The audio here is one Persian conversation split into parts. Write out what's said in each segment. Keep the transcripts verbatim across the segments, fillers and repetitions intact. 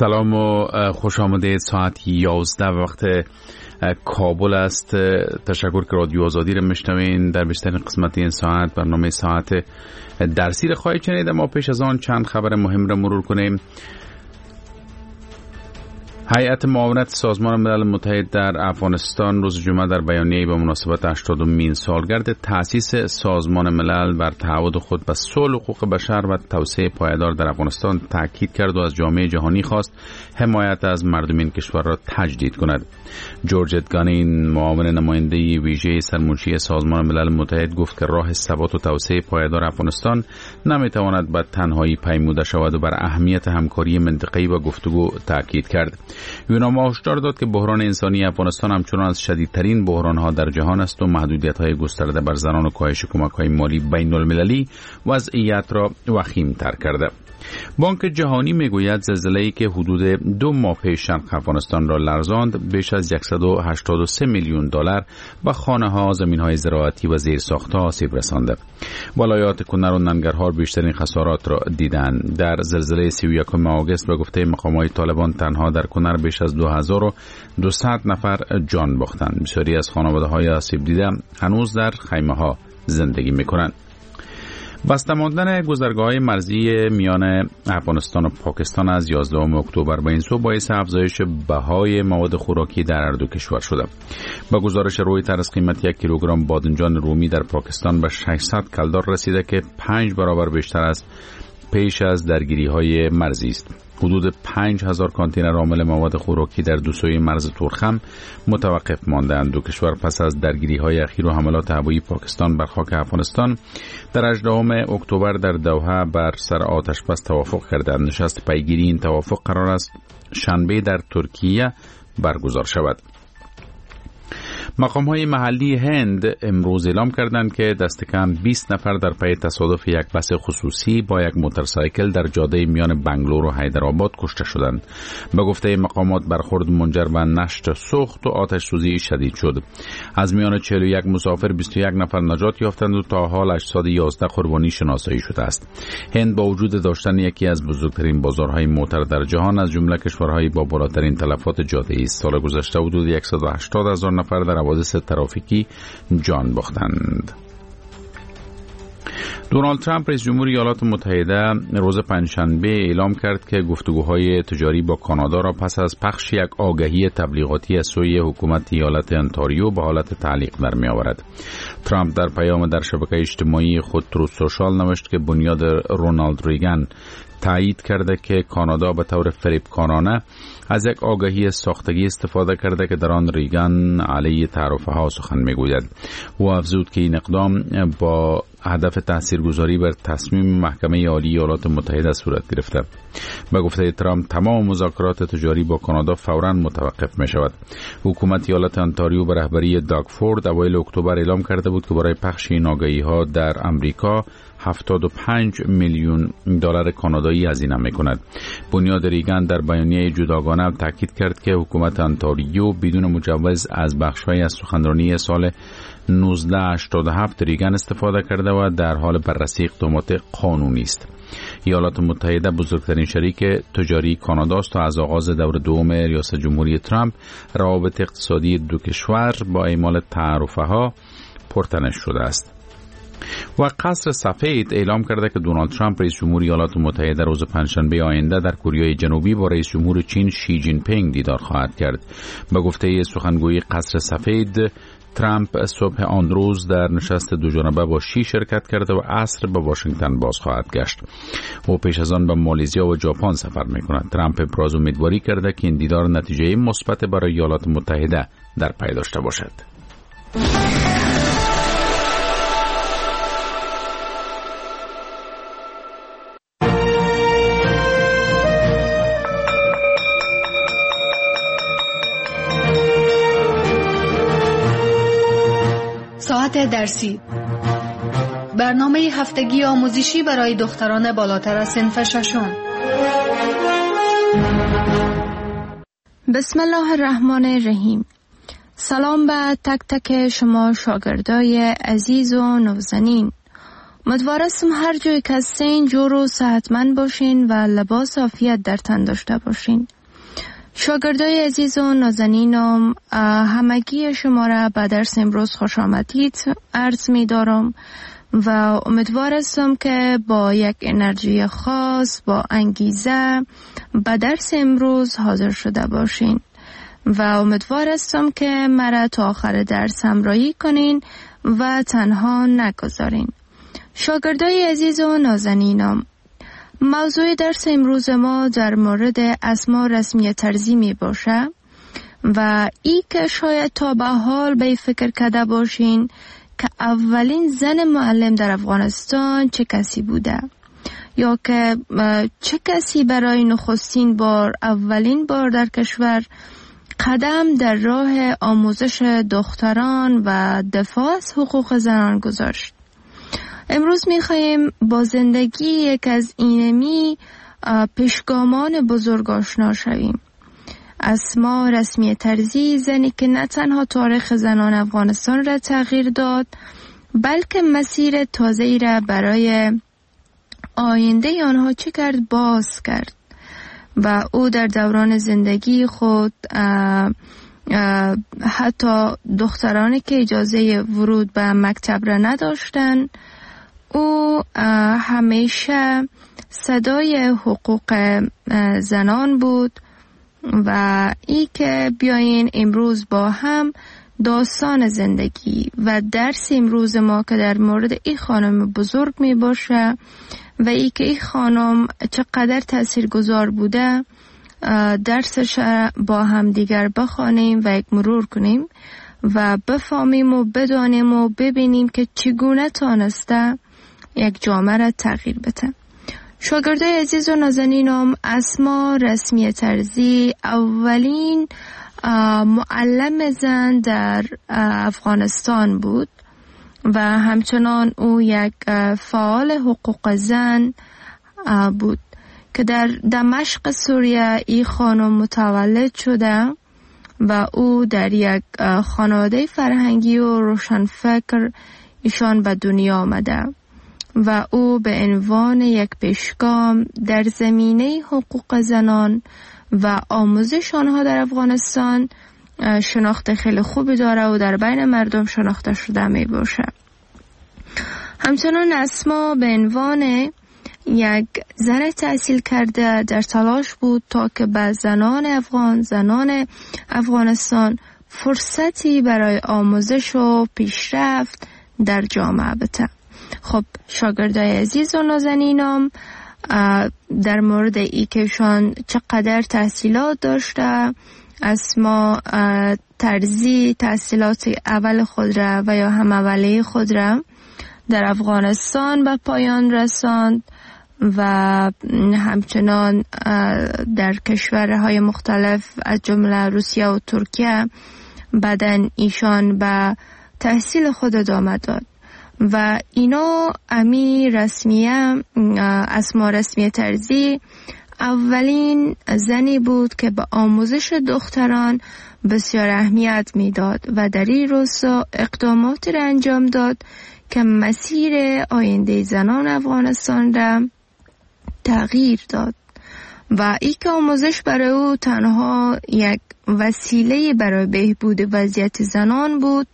سلام و خوش آمدید. ساعت یازده وقت کابل است. تشکر که رادیو آزادی رو میشنوین. در بیشترین قسمت این ساعت برنامه ساعت درسی رو خواهید شنید. ما پیش از آن چند خبر مهم رو مرور کنیم. هیئت معاونت سازمان ملل متحد در افغانستان روز جمعه در بیانیه‌ای به مناسبت هشتادمین سالگرد تأسیس سازمان ملل بر تعهد خود به صلح، حقوق بشر و توسعه پایدار در افغانستان تاکید کرد و از جامعه جهانی خواست حمایت از مردم این کشور را تجدید کند. جورج گانین، معاون نماینده ویژه سرمنشی سازمان ملل متحد، گفت که راه ثبات و توسعه پایدار افغانستان نمیتواند به تنهایی پیموده شود و بر اهمیت همکاری منطقه‌ای و گفتگو تاکید کرد. یوناما هشدار داد که بحران انسانی افغانستان همچنان از شدیدترین بحران‌ها در جهان است و محدودیت‌های گسترده بر زنان و کاهش کمک‌های مالی بین‌المللی وضعیت را وخیم‌تر کرده. بانک جهانی میگوید زلزله‌ای که حدود دو ماه پیش شرق افغانستان را لرزاند بیش از صد و هشتاد و سه میلیون دلار به خانه‌ها، زمین‌های زراعتی و زیرساخت‌ها آسیب رسانده. ولایات کنر و ننگرهار بیشترین خسارات را دیدند. در زلزله سی و یکم آگوست به گفته مقامات طالبان تنها در کنر بیش از دو هزار و دویست نفر جان باختند. بسیاری از خانواده‌های آسیب دیده هنوز در خیمه‌ها زندگی می‌کنند. بسته ماندن گذرگاه‌های مرزی میان افغانستان و پاکستان از یازدهم اکتبر به این سو باعث افزایش بهای مواد خوراکی در هر دو کشور شده. با گزارش رویترز قیمت یک کیلوگرم بادنجان رومی در پاکستان به ششصد کلدار رسیده که پنج برابر بیشتر از پیش از درگیری‌های مرزی است. حدود پنج هزار کانتینر حامل مواد خوراکی در دو سوی مرز تورخم متوقف ماندند. دو کشور پس از درگیری‌های اخیر و حملات هوایی پاکستان بر خاک افغانستان در هجدهم اکتبر در دوحه بر سر آتش بس توافق کردند. نشست پیگیری این توافق قرار است شنبه در ترکیه برگزار شود. مقام‌های محلی هند امروز اعلام کردند که دست کم بیست نفر در پی تصادف یک بس خصوصی با یک موتورسایکل در جاده میان بنگلور و حیدرآباد کشته شدند. به گفته مقامات برخورد منجر به نشت سوخت و آتش سوزی شدید شد. از میان چهل و یک مسافر بیست و یک نفر نجات یافتند و تا حال هشتصد و یازده قربانی شناسایی شده است. هند با وجود داشتن یکی از بزرگترین بازارهای موتر در جهان از جمله کشورهای با بالاترین تلفات جاده‌ای است. سال گذشته حدود صد و هشتاد هزار نفر در حوادث ترافیکی جان باختند. دونالد ترامپ رئیس جمهور ایالات متحده روز پنجشنبه اعلام کرد که گفتگوهای تجاری با کانادا را پس از پخش یک آگهی تبلیغاتی از سوی حکومت ایالت انتاریو به حالت تعلیق در می آورد. ترامپ در پیام در شبکه اجتماعی خود تروث سوشال نوشت که بنیاد رونالد ریگان تایید کرده که کانادا به طور فریبکارانه از یک آگهی ساختگی استفاده کرده که در آن ریگان علیه تعرفه ها سخن میگوید. او افزود که این اقدام با هدف تاثیرگذاری بر تصمیم محکمه عالی ایالات متحده صورت گرفته. به گفته ترامپ تمام مذاکرات تجاری با کانادا فوراً متوقف می شود. حکومت ایالت انتاریو به رهبری داگ فورد اوایل اکتبر اعلام کرده بود که برای پخش این آگهی ها در امریکا هفتاد و پنج میلیون دلار کانادایی هزینه می‌کند. بنیاد ریگان در بیانیه جداگانه تاکید کرد که حکومت انتاریو بدون مجوز از بخش‌های از سخنرانی سال نوزده هشتاد و هفت ریگان استفاده کرده و در حال بررسی اقدامات قانونی است. ایالات متحده بزرگترین شریک تجاری کانادا است و از آغاز دور دوم ریاست جمهوری ترامپ روابط اقتصادی دو کشور با اعمال تعرفه‌ها پرتنش شده است. و قصر سفید اعلام کرده که دونالد ترامپ رئیس جمهور ایالات متحده روز پنجشنبه آینده در کره جنوبی با رئیس جمهور چین شی جین پینگ دیدار خواهد کرد. به گفته سخنگوی قصر سفید، ترامپ صبح آن روز در نشست دو جانبه با شی شرکت کرده و عصر به واشنگتن باز خواهد گشت. او پیش از آن به مالزیا و ژاپن سفر می‌کند. ترامپ ابراز امیدواری کرده که این دیدار نتیجه مثبت برای ایالات متحده در پی داشته باشد. ساعت درسی، برنامه هفتگی آموزشی برای دختران بالاتر از صنف ششم. بسم الله الرحمن الرحیم. سلام به تک تک شما شاگردای عزیز و نازنین. امیدوارم هر جای که هستین جور و صحتمند باشین و لباس عافیت در تن داشته باشین. شاگردای عزیز و نازنینم، همگی شما را به درس امروز خوش آمدید عرض می دارم و امیدوارم که با یک انرژی خاص، با انگیزه به درس امروز حاضر شده باشین و امیدوارم که مرا تا آخر درس همراهی کنین و تنها نگذارین. شاگردای عزیز و نازنینم، موضوع درس امروز ما در مورد اسما رسمی طرزی می باشه و ای که شاید تا به حال به فکر کرده باشین که اولین زن معلم در افغانستان چه کسی بوده یا که چه کسی برای نخستین بار اولین بار در کشور قدم در راه آموزش دختران و دفاع از حقوق زنان گذاشت. امروز می‌خوایم با زندگی یک از اینمی پیشگامان بزرگ آشنا شویم. اسما رسمی طرزی، زنی که نه تنها تاریخ زنان افغانستان را تغییر داد بلکه مسیر تازه‌ای را برای آینده آنها چه کرد باز کرد و او در دوران زندگی خود اه اه حتی دخترانی که اجازه ورود به مکتب را نداشتند، او همیشه صدای حقوق زنان بود و ای که بیاین امروز با هم داستان زندگی و درس امروز ما که در مورد این خانم بزرگ می باشه و ای که این خانم چقدر تاثیرگذار بوده درسش با هم دیگر بخوانیم و یک مرور کنیم و بفهمیم و بدانیم و ببینیم که چگونه تانسته یک جامعه را تغییر بده. شاگردای عزیز و نازنینم، اسما رسمی طرزی اولین معلم زن در افغانستان بود و همچنان او یک فعال حقوق زن بود که در دمشق سوریه این خانم متولد شده و او در یک خانواده فرهنگی و روشنفکر ایشان به دنیا آمده و او به عنوان یک پیشگام در زمینه حقوق زنان و آموزش آنها در افغانستان شناخت خیلی خوبی داره و در بین مردم شناخته شده می باشه. همچنان اسما به عنوان یک زن تحصیل کرده در تلاش بود تا که به زنان افغان، زنان افغانستان فرصتی برای آموزش و پیشرفت در جامعه بده. خب شاگردای عزیز و نازنینم، در مورد ای که شان چقدر تحصیلات داشته، اسما طرزی تحصیلات اول خود را و یا هم اولیه خود را در افغانستان به پایان رساند و همچنان در کشورهای مختلف از جمله روسیه و ترکیه بعدن ایشان به تحصیل خود ادامه داد و اینا امی رسمیه اسما رسمی طرزی اولین زنی بود که به آموزش دختران بسیار اهمیت میداد و در این راستا اقداماتی را انجام داد که مسیر آینده زنان افغانستان را تغییر داد و ای که آموزش برای او تنها یک وسیله برای بهبود وضعیت زنان بود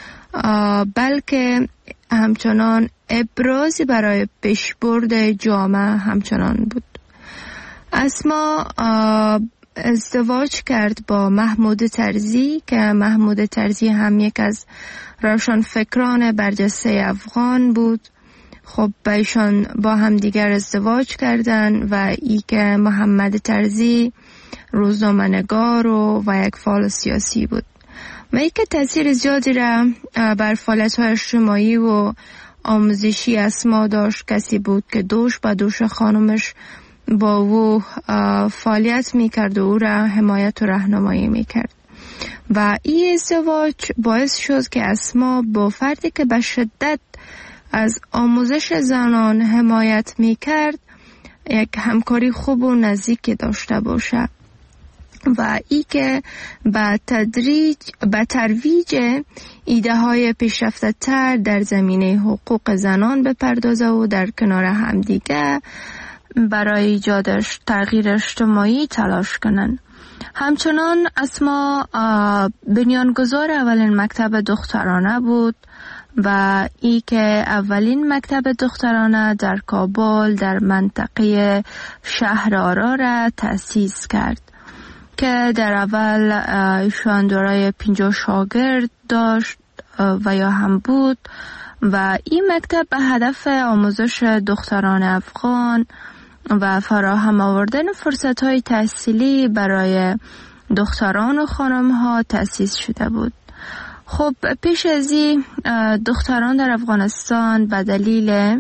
بلکه همچنان ابرازی برای پیشبرد جامعه همچنان بود. اسما ازدواج کرد با محمود طرزی که محمود طرزی هم یک از روشنفکران برجسته افغان بود. خب ایشان با هم دیگر ازدواج کردند و ای که محمد طرزی روزنامه‌نگار و, و یک فعال سیاسی بود و ای که تاثیر زیادی را بر فعالیت‌های اجتماعی و آموزشی اسما داشت. کسی بود که دوش با دوش خانمش با او فعالیت میکرد و او را حمایت و راهنمایی میکرد و این ازدواج باعث شد که اسما با فردی که به شدت از آموزش زنان حمایت میکرد یک همکاری خوب و نزدیکی داشته باشه و ای که به تدریج به ترویج ایده های پیشرفته تر در زمینه حقوق زنان بپردازه و در کنار همدیگه برای ایجاد تغییر اجتماعی تلاش کنند. همچنان اسما بنیانگذار اولین مکتب دخترانه بود و ای که اولین مکتب دخترانه در کابل در منطقه شهر آرا را تأسیس کرد که در اول ایشان دارای پنجاه شاگرد داشت و یا هم بود و این مکتب به هدف آموزش دختران افغان و فراهم آوردن فرصت‌های تحصیلی برای دختران و خانم‌ها تأسیس شده بود. خب پیش از این دختران در افغانستان به دلیل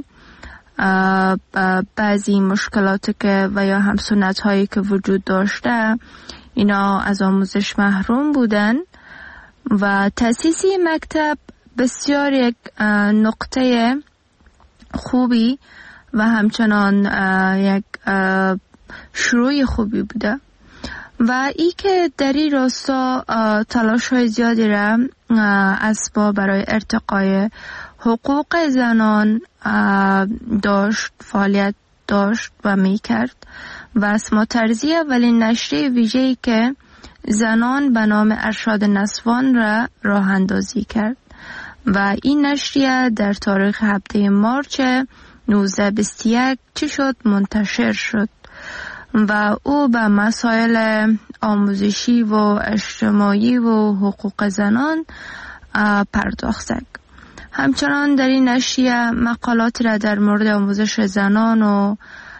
بعضی مشکلاتی که و یا هم سنت‌هایی که وجود داشته اینا از آموزش محروم بودن و تأسیس مکتب بسیار یک نقطه خوبی و همچنان یک شروع خوبی بوده و ای که در این راستا تلاش های زیادی را اسباب برای ارتقای حقوق زنان داشت فعالیت داشت و می کرد و اسما ترزی اولین نشریه ویژه‌ای که زنان به نام ارشاد نسوان را راه اندازی کرد و این نشریه در تاریخ هفته مارچ نوزده بیست و یک چی شد منتشر شد و او به مسائل آموزشی و اجتماعی و حقوق زنان پرداخت. همچنان در این نشریه مقالات را در مورد آموزش زنان و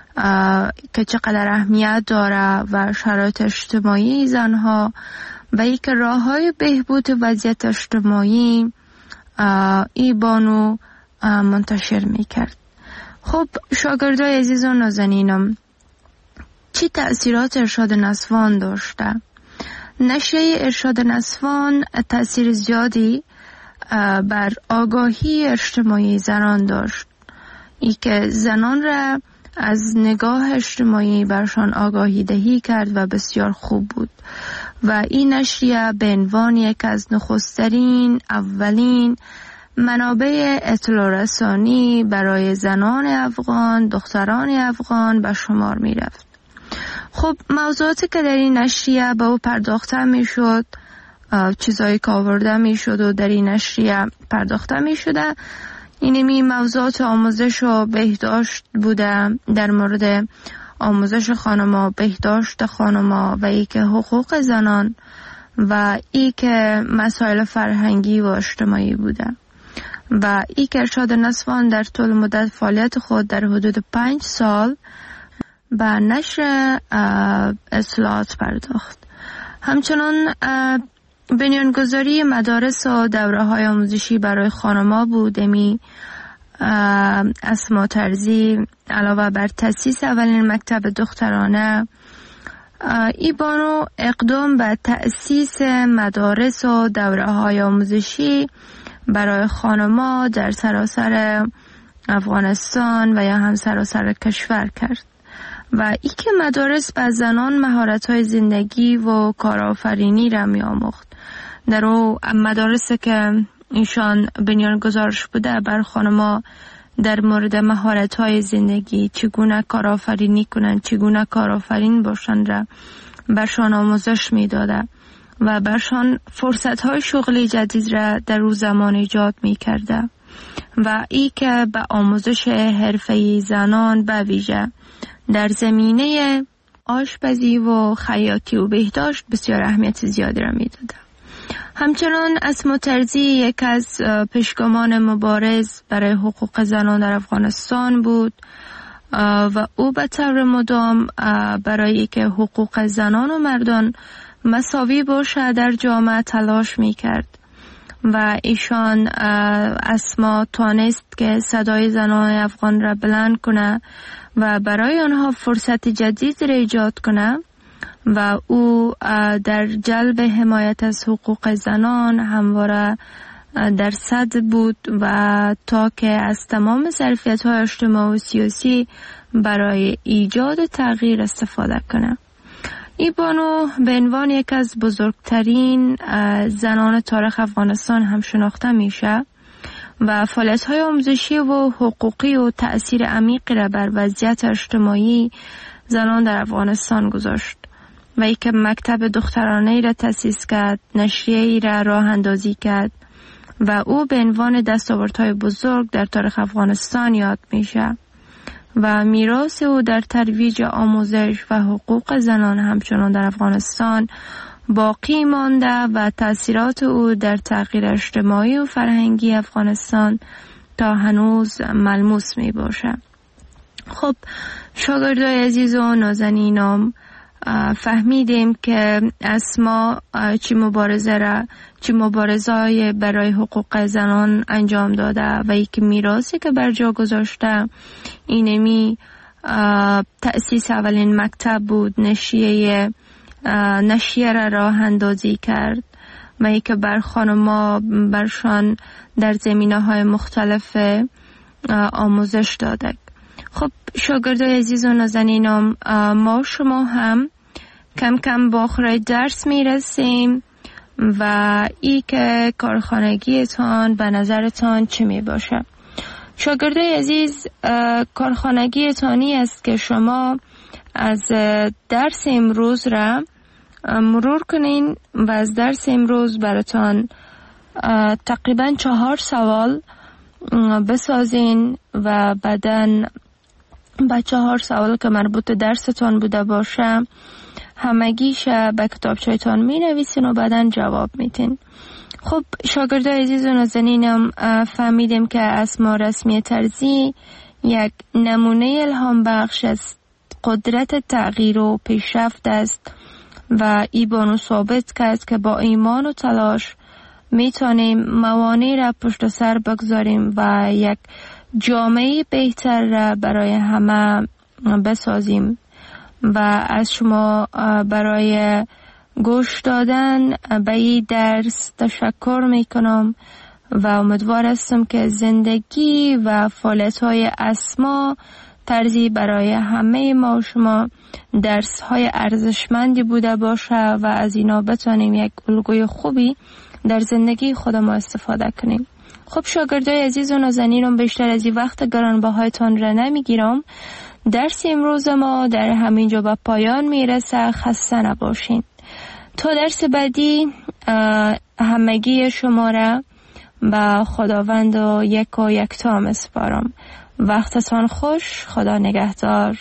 که چقدر اهمیت داره و شرایط اجتماعی زنها و ای که راه های بهبود وضعیت اجتماعی ای بانو منتشر می کرد. خب شاگردای عزیز و نازنینم، چی تأثیرات ارشاد نسوان داشته؟ نشریه ارشاد نسوان تأثیر زیادی بر آگاهی اجتماعی زنان داشت، ای که زنان را از نگاه اجتماعی برشان آگاهی دهی کرد و بسیار خوب بود و این نشریه به عنوان یک از نخسترین اولین منابع اطلاع رسانی برای زنان افغان، دختران افغان به شمار می رفت. خب موضوعاتی که در این نشریه به او پرداخته می شد، چیزایی که آورده می شد و در این نشریه پرداخته می شده، اینمی موضوعات آموزش و بهداشت بوده، در مورد آموزش خانما، بهداشت خانما و ای که حقوق زنان و ای که مسائل فرهنگی و اجتماعی بوده و ای که ارشاد نسوان در طول مدت فعالیت خود در حدود پنج سال به نشر اصلاحات پرداخت. همچنان بنیانگذاری مدارس و دوره های آموزشی برای خانما بود. امی اسما ترزی علاوه بر تأسیس اولین مکتب دخترانه، ای بانو اقدام به تأسیس مدارس و دوره های آموزشی برای خانما در سراسر افغانستان و یا هم سراسر کشور کرد و ای که مدارس به زنان مهارت‌های زندگی و کارآفرینی را می‌آموخت. در او مدارسی که ایشان بنیانگذارش بوده بر خانما در مورد مهارت‌های زندگی، چگونه کارآفرینی کنند، چگونه کارآفرین باشند را برشان آموزش می‌داده و برشان فرصت‌های شغلی جدید را در او زمان ایجاد می‌کرده و ای که به آموزش حرفه‌ای زنان به ویژه در زمینه آشپزی و خیاطی و بهداشت بسیار اهمیت زیادی را می‌داده. همچنان اسما ترزی یک از پیشگامان مبارز برای حقوق زنان در افغانستان بود و او به طور مدام برای که حقوق زنان و مردان مساوی باشه در جامعه تلاش می‌کرد و ایشان اسما توانست که صدای زنان افغان را بلند کنه و برای آنها فرصت جدید را ایجاد کنه و او در جلب حمایت از حقوق زنان همواره در صدر بود و تا که از تمام ظرفیت‌های اجتماعی و سیاسی برای ایجاد تغییر استفاده کنه. ای بانو به عنوان یک از بزرگترین زنان تاریخ افغانستان هم شناخته میشه و فعالیت‌های آموزشی و حقوقی و تأثیر عمیقی را بر وضعیت اجتماعی زنان در افغانستان گذاشت و ای که مکتب دخترانه ای را تأسیس کرد، نشریه ای را راه اندازی کرد و او به عنوان دستاوردهای بزرگ در تاریخ افغانستان یاد میشه و میراث او در ترویج آموزش و حقوق زنان همچنان در افغانستان باقی مانده و تأثیرات او در تغییر اجتماعی و فرهنگی افغانستان تا هنوز ملموس می باشه. خب شاگردای عزیز و نازنینم، فهمیدیم که اسما چی مبارزه را چی مبارزه برای حقوق زنان انجام داده و یک میراثی که بر جا گذاشته اینمی تأسیس اولین مکتب بود، نشریه نشریه را راه اندازی کرد و یک بر خانما برشان در زمینه های مختلف آموزش داده. خب شاگردای عزیز و نازنینم، ما شما هم کم کم با آخر درس می رسیم و ای که کارخانگیتان به نظرتان چی می باشه؟ شاگردای عزیز، کارخانگیتانی است که شما از درس امروز را مرور کنین و از درس امروز براتان تقریبا چهار سوال بسازین و بعدن با چهار سوال که مربوط درستان بوده باشه همگیش به کتابچه‌تان می نویسین و بعدن جواب میتین. خب شاگردای عزیز و نازنینم، فهمیدیم که اسما رسمی طرزی یک نمونه الهام بخش است، قدرت تغییر و پیشرفت است و ای بانو ثابت کرد که با ایمان و تلاش میتونیم موانع را پشت سر بگذاریم و یک جامعه بهتر را برای همه بسازیم. و از شما برای گوش دادن به این درس تشکر میکنم و امیدوار هستم که زندگی و فعالیت‌های اسما طرزی برای همه ما و شما درس‌های ارزشمندی بوده باشه و از اینا بتونیم یک الگوی خوبی در زندگی خود ما استفاده کنیم. خب شاگردای عزیز و نازنینم، بیشتر از این وقت گرانبهایتان را نمیگیرم. درس امروز ما در همینجا به پایان میرسه. خسته نباشین. تا درس بعدی همگی شما را به خداوند و یک و یکتا میسپارم. وقتتان خوش. خدا نگهدار.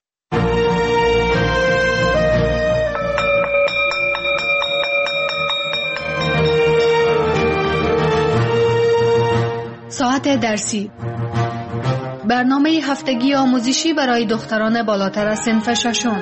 ساعت درسی، برنامه هفتگی آموزشی برای دختران بالاتر از صنف ششم.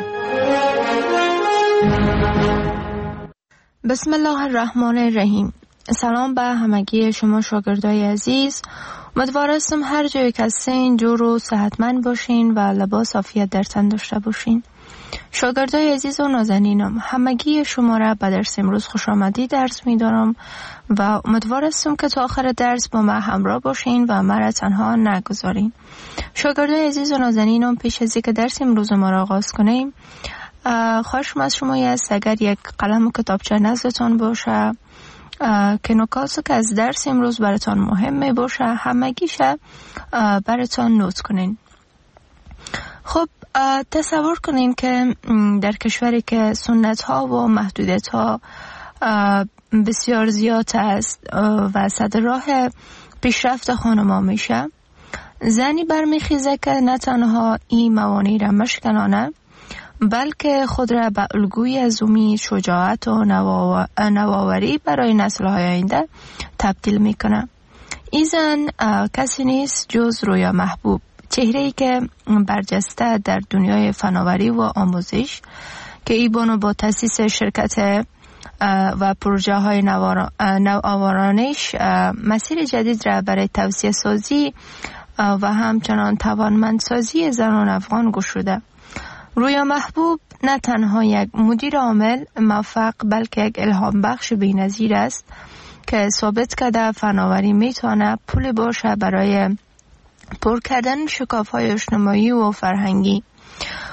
بسم الله الرحمن الرحیم. سلام به همگی شما شاگردای عزیز. امیدوار هستم هر جایی که هستین جور و صحتمند باشین و لباس عافیت در تن داشته باشین. شاگردای عزیز و نازنینم، همگی شما را به درس امروز خوش آمدید درس می‌دارم و امیدوار هستم که تا آخر درس با من همراه باشین و مرا تنها نگذارین. شاگردای عزیز و نازنینم، پیش از اینکه درس امروز ما را آغاز کنیم، خواهشم از شما است اگر یک قلم و کتابچه نزدتان باشه که نکاتی که از درس امروز براتان مهم می باشه همگیش براتان نوت کنین. خب تصور کنین که در کشوری که سنت ها و محدودیت ها بسیار زیاد است و صد راه پیشرفت خانما میشه، زنی برمیخیزه که نه تنها این موانع را مشکنانه بلکه خود را به الگوی از امید، شجاعت و نوآوری برای نسل‌های آینده تبدیل میکنه. این زن کسی نیست جز رویا محبوب، چهره‌ای که برجسته در دنیای فناوری و آموزش که ای بانو با تأسیس شرکت و پروژه های نوآورانش مسیر جدید را برای توسعه سازی و همچنان توانمندسازی زنان افغان گشوده. رویا محبوب نه تنها یک مدیر عامل موفق بلکه یک الهام بخش بی‌نظیر است که ثابت کرده فناوری میتونه پول باشه برای پر کردن شکاف‌های اجتماعی و فرهنگی.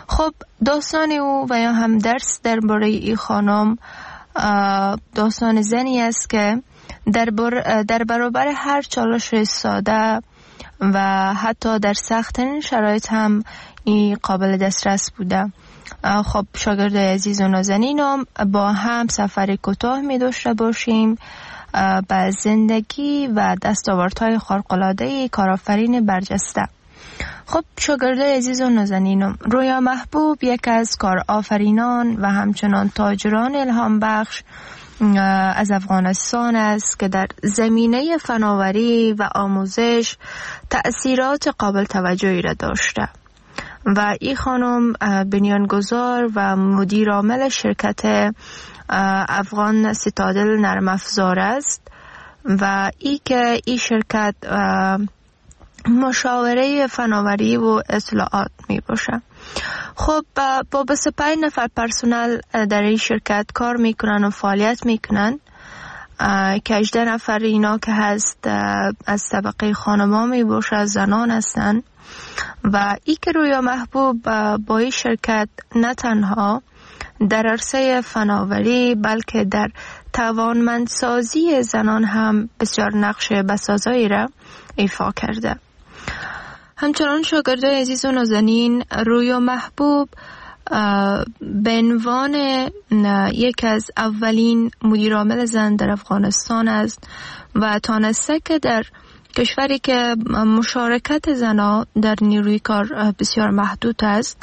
خب داستان او و یا هم درس درباره این خانم داستان زنی است که در, بر در برابر هر چالش ساده و حتی در سخت‌ترین شرایط هم این قابل دسترس بوده. خب شاگردای عزیز و نازنینم، با هم سفر کوتاه می داشته باشیم به زندگی و دستاوردهای خارق‌العاده کارآفرین برجسته. خب شاگردای عزیز و نازنینم، رویا محبوب یک از کارآفرینان و همچنان تاجران الهام بخش از افغانستان است که در زمینه فناوری و آموزش تأثیرات قابل توجهی را داشته و این خانم بنیانگذار و مدیر عامل شرکت افغان سیتادل نرم افزار است و ای که این شرکت مشاوره فناوری و اطلاعات می باشه. خب با بیست و پنج نفر پرسنل در این شرکت کار میکنن و فعالیت میکنن که هجده نفر اینا که هست از طبقه خانما می باشه، زنان هستن و ای که رویا محبوب با این شرکت نه تنها در عرصه فناوری بلکه در توانمندسازی زنان هم بسیار نقش بسازایی را ایفا کرده. همچنان شاگردای عزیز و نازنین، رویا محبوب به عنوان یک از اولین مدیر عامل زن در افغانستان است و تانسته که در کشوری که مشارکت زنها در نیروی کار بسیار محدود است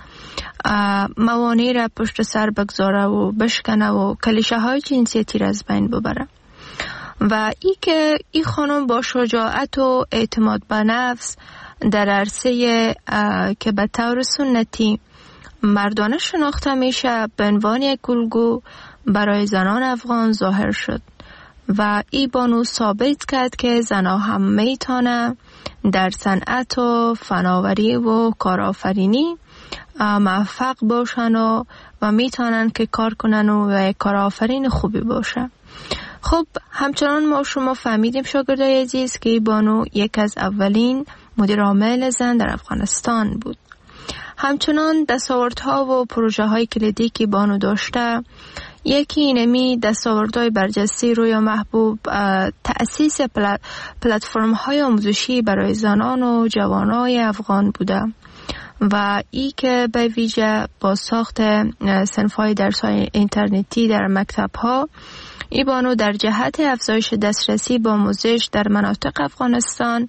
موانع را پشت سر بگذاره و بشکنه و کلیشه های جنسیتی را از بین ببره و ای که این خانم با شجاعت و اعتماد به نفس در عرصه که به طور سنتی مردانه شناخته میشه به عنوان یک الگو برای زنان افغان ظاهر شد و ای بانو ثابت کرد که زنها هم میتونه در صنعت و فناوری و کارآفرینی موفق باشن و, و میتونن که کار کنن و یک کارآفرین خوبی باشه. خب همچنان ما شما فهمیدیم شاگردای عزیز که ای بانو یک از اولین مدیر عامل زن در افغانستان بود. همچنان دستاوردها و پروژه های کلیدی که بانو داشته، یکی اینمی دستاوردهای برجسته رویا محبوب تأسیس پلتفرم های آموزشی برای زنان و جوانای افغان بوده و ای که به ویژه با ساخت صنف‌های درس‌های اینترنتی در مکتب‌ها ای بانو در جهت افزایش دسترسی به آموزش در مناطق افغانستان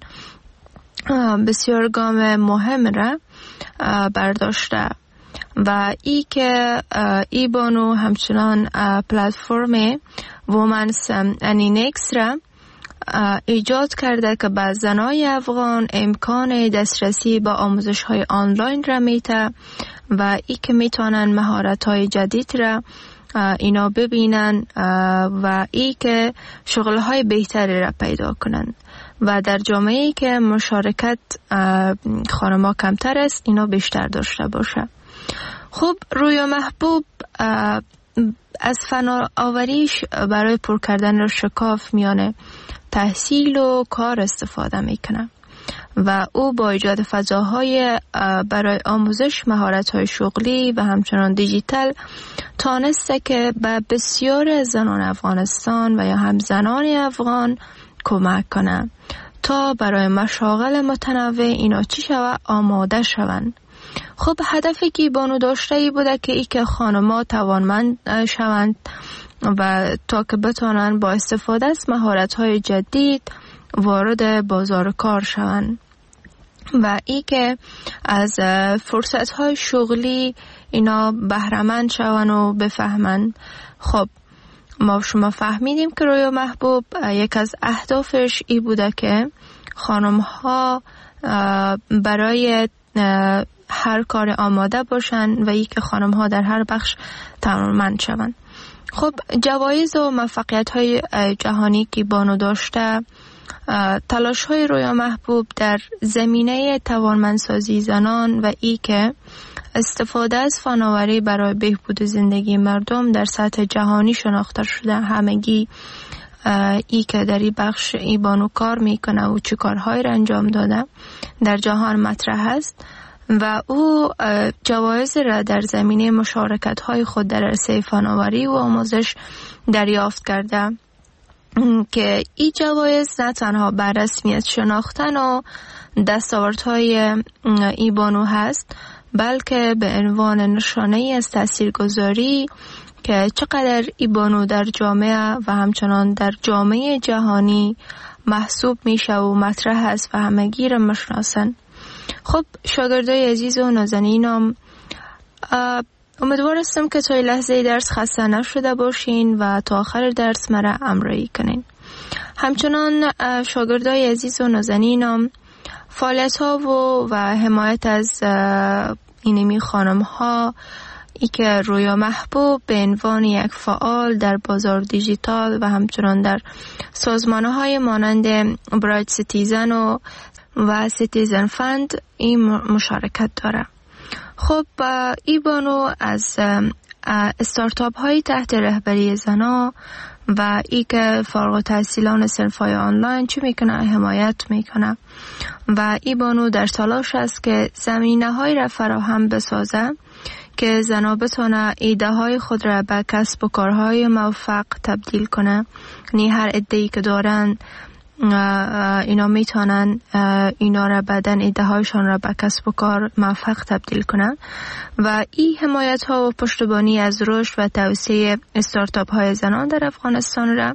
بسیار گام مهم را برداشته و ای که ای بانو همچنان پلتفرم وومنز انینکس را ایجاد کرده که به زنای افغان امکان دسترسی به آموزش های آنلاین را میده و ای که میتونن مهارت های جدید را اینا ببینن و ای که شغل های بهتری را پیدا کنن و در جامعه‌ای که مشارکت خانم‌ها کمتر است اینا بیشتر داشته باشه. خب رویا محبوب از فناوریش برای پر کردن شکاف میانه تحصیل و کار استفاده میکنه و او با ایجاد فضاهای برای آموزش مهارت‌های شغلی و همچنان دیجیتال تانسته که به بسیار زنان افغانستان و یا هم زنان افغان کمک کنه تا برای مشاغل متنوع اینا چی شوه آماده شوند. خب هدفی که بانو داشته ای بوده که ای که خانم‌ها توانمند شوند و تا که بتونن با استفاده از مهارت‌های جدید وارد بازار کار شوند و ای که از فرصت‌های شغلی اینا بهره‌مند شوند و بفهمند. خب ما شما فهمیدیم که رویا محبوب یک از اهدافش ای بوده که خانم‌ها برای هر کار آماده باشن و ای که خانم‌ها در هر بخش توانمند شوند. خب جوایز و موفقیت‌های جهانی که بانو داشته، تلاش‌های رویا محبوب در زمینه توانمندسازی زنان و ای که استفاده از فناوری برای بهبود زندگی مردم در سطح جهانی شناخته شده. همگی ای که در این بخش ای بانو کار میکنه و چه کارهایی را انجام داده در جهان مطرح است و او جوایز را در زمینه مشارکت‌های خود در عرصه فناوری و آموزش دریافت کرده که این جوایز نه تنها بر رسمیت شناختن و دستاوردهای ای بانو هست، بلکه به عنوان نشانه‌ای از تاثیرگذاری که چقدر ای بانو در جامعه و همچنان در جامعه جهانی محسوب میشه و مطرح است و همگی را میشناسن. خب شاگردای عزیز و نازنینم، امیدوار هستم که تا لحظه درس خسته نشده باشین و تا آخر درس مرا همراهی کنین. همچنان شاگردای عزیز و نازنینم، فعالیت ها و, و حمایت از اینمی خانم ها ای که رویا محبوب به عنوان یک فعال در بازار دیجیتال و همچنان در سازمان های مانند برایت سیتیزن و و سیتیزن فند این مشارکت داره. خب ای بانو از استارتاپ های تحت رهبری زنا و ای که فارغ التحصیلان صنف‌های آنلاین چی میکنه؟ حمایت میکنه و ای بانو در تلاش است که زمینه های را فراهم بسازه که زنا بتونه ایده های خود را به کسب و کارهای موفق تبدیل کنه. یعنی هر ایده‌ای که دارن اینا میتونن اینا را بعدن ایده هایشان را به کسب و کار موفق تبدیل کنن و این حمایت ها و پشتیبانی از رشد و توسعه استارتاپ های زنان در افغانستان را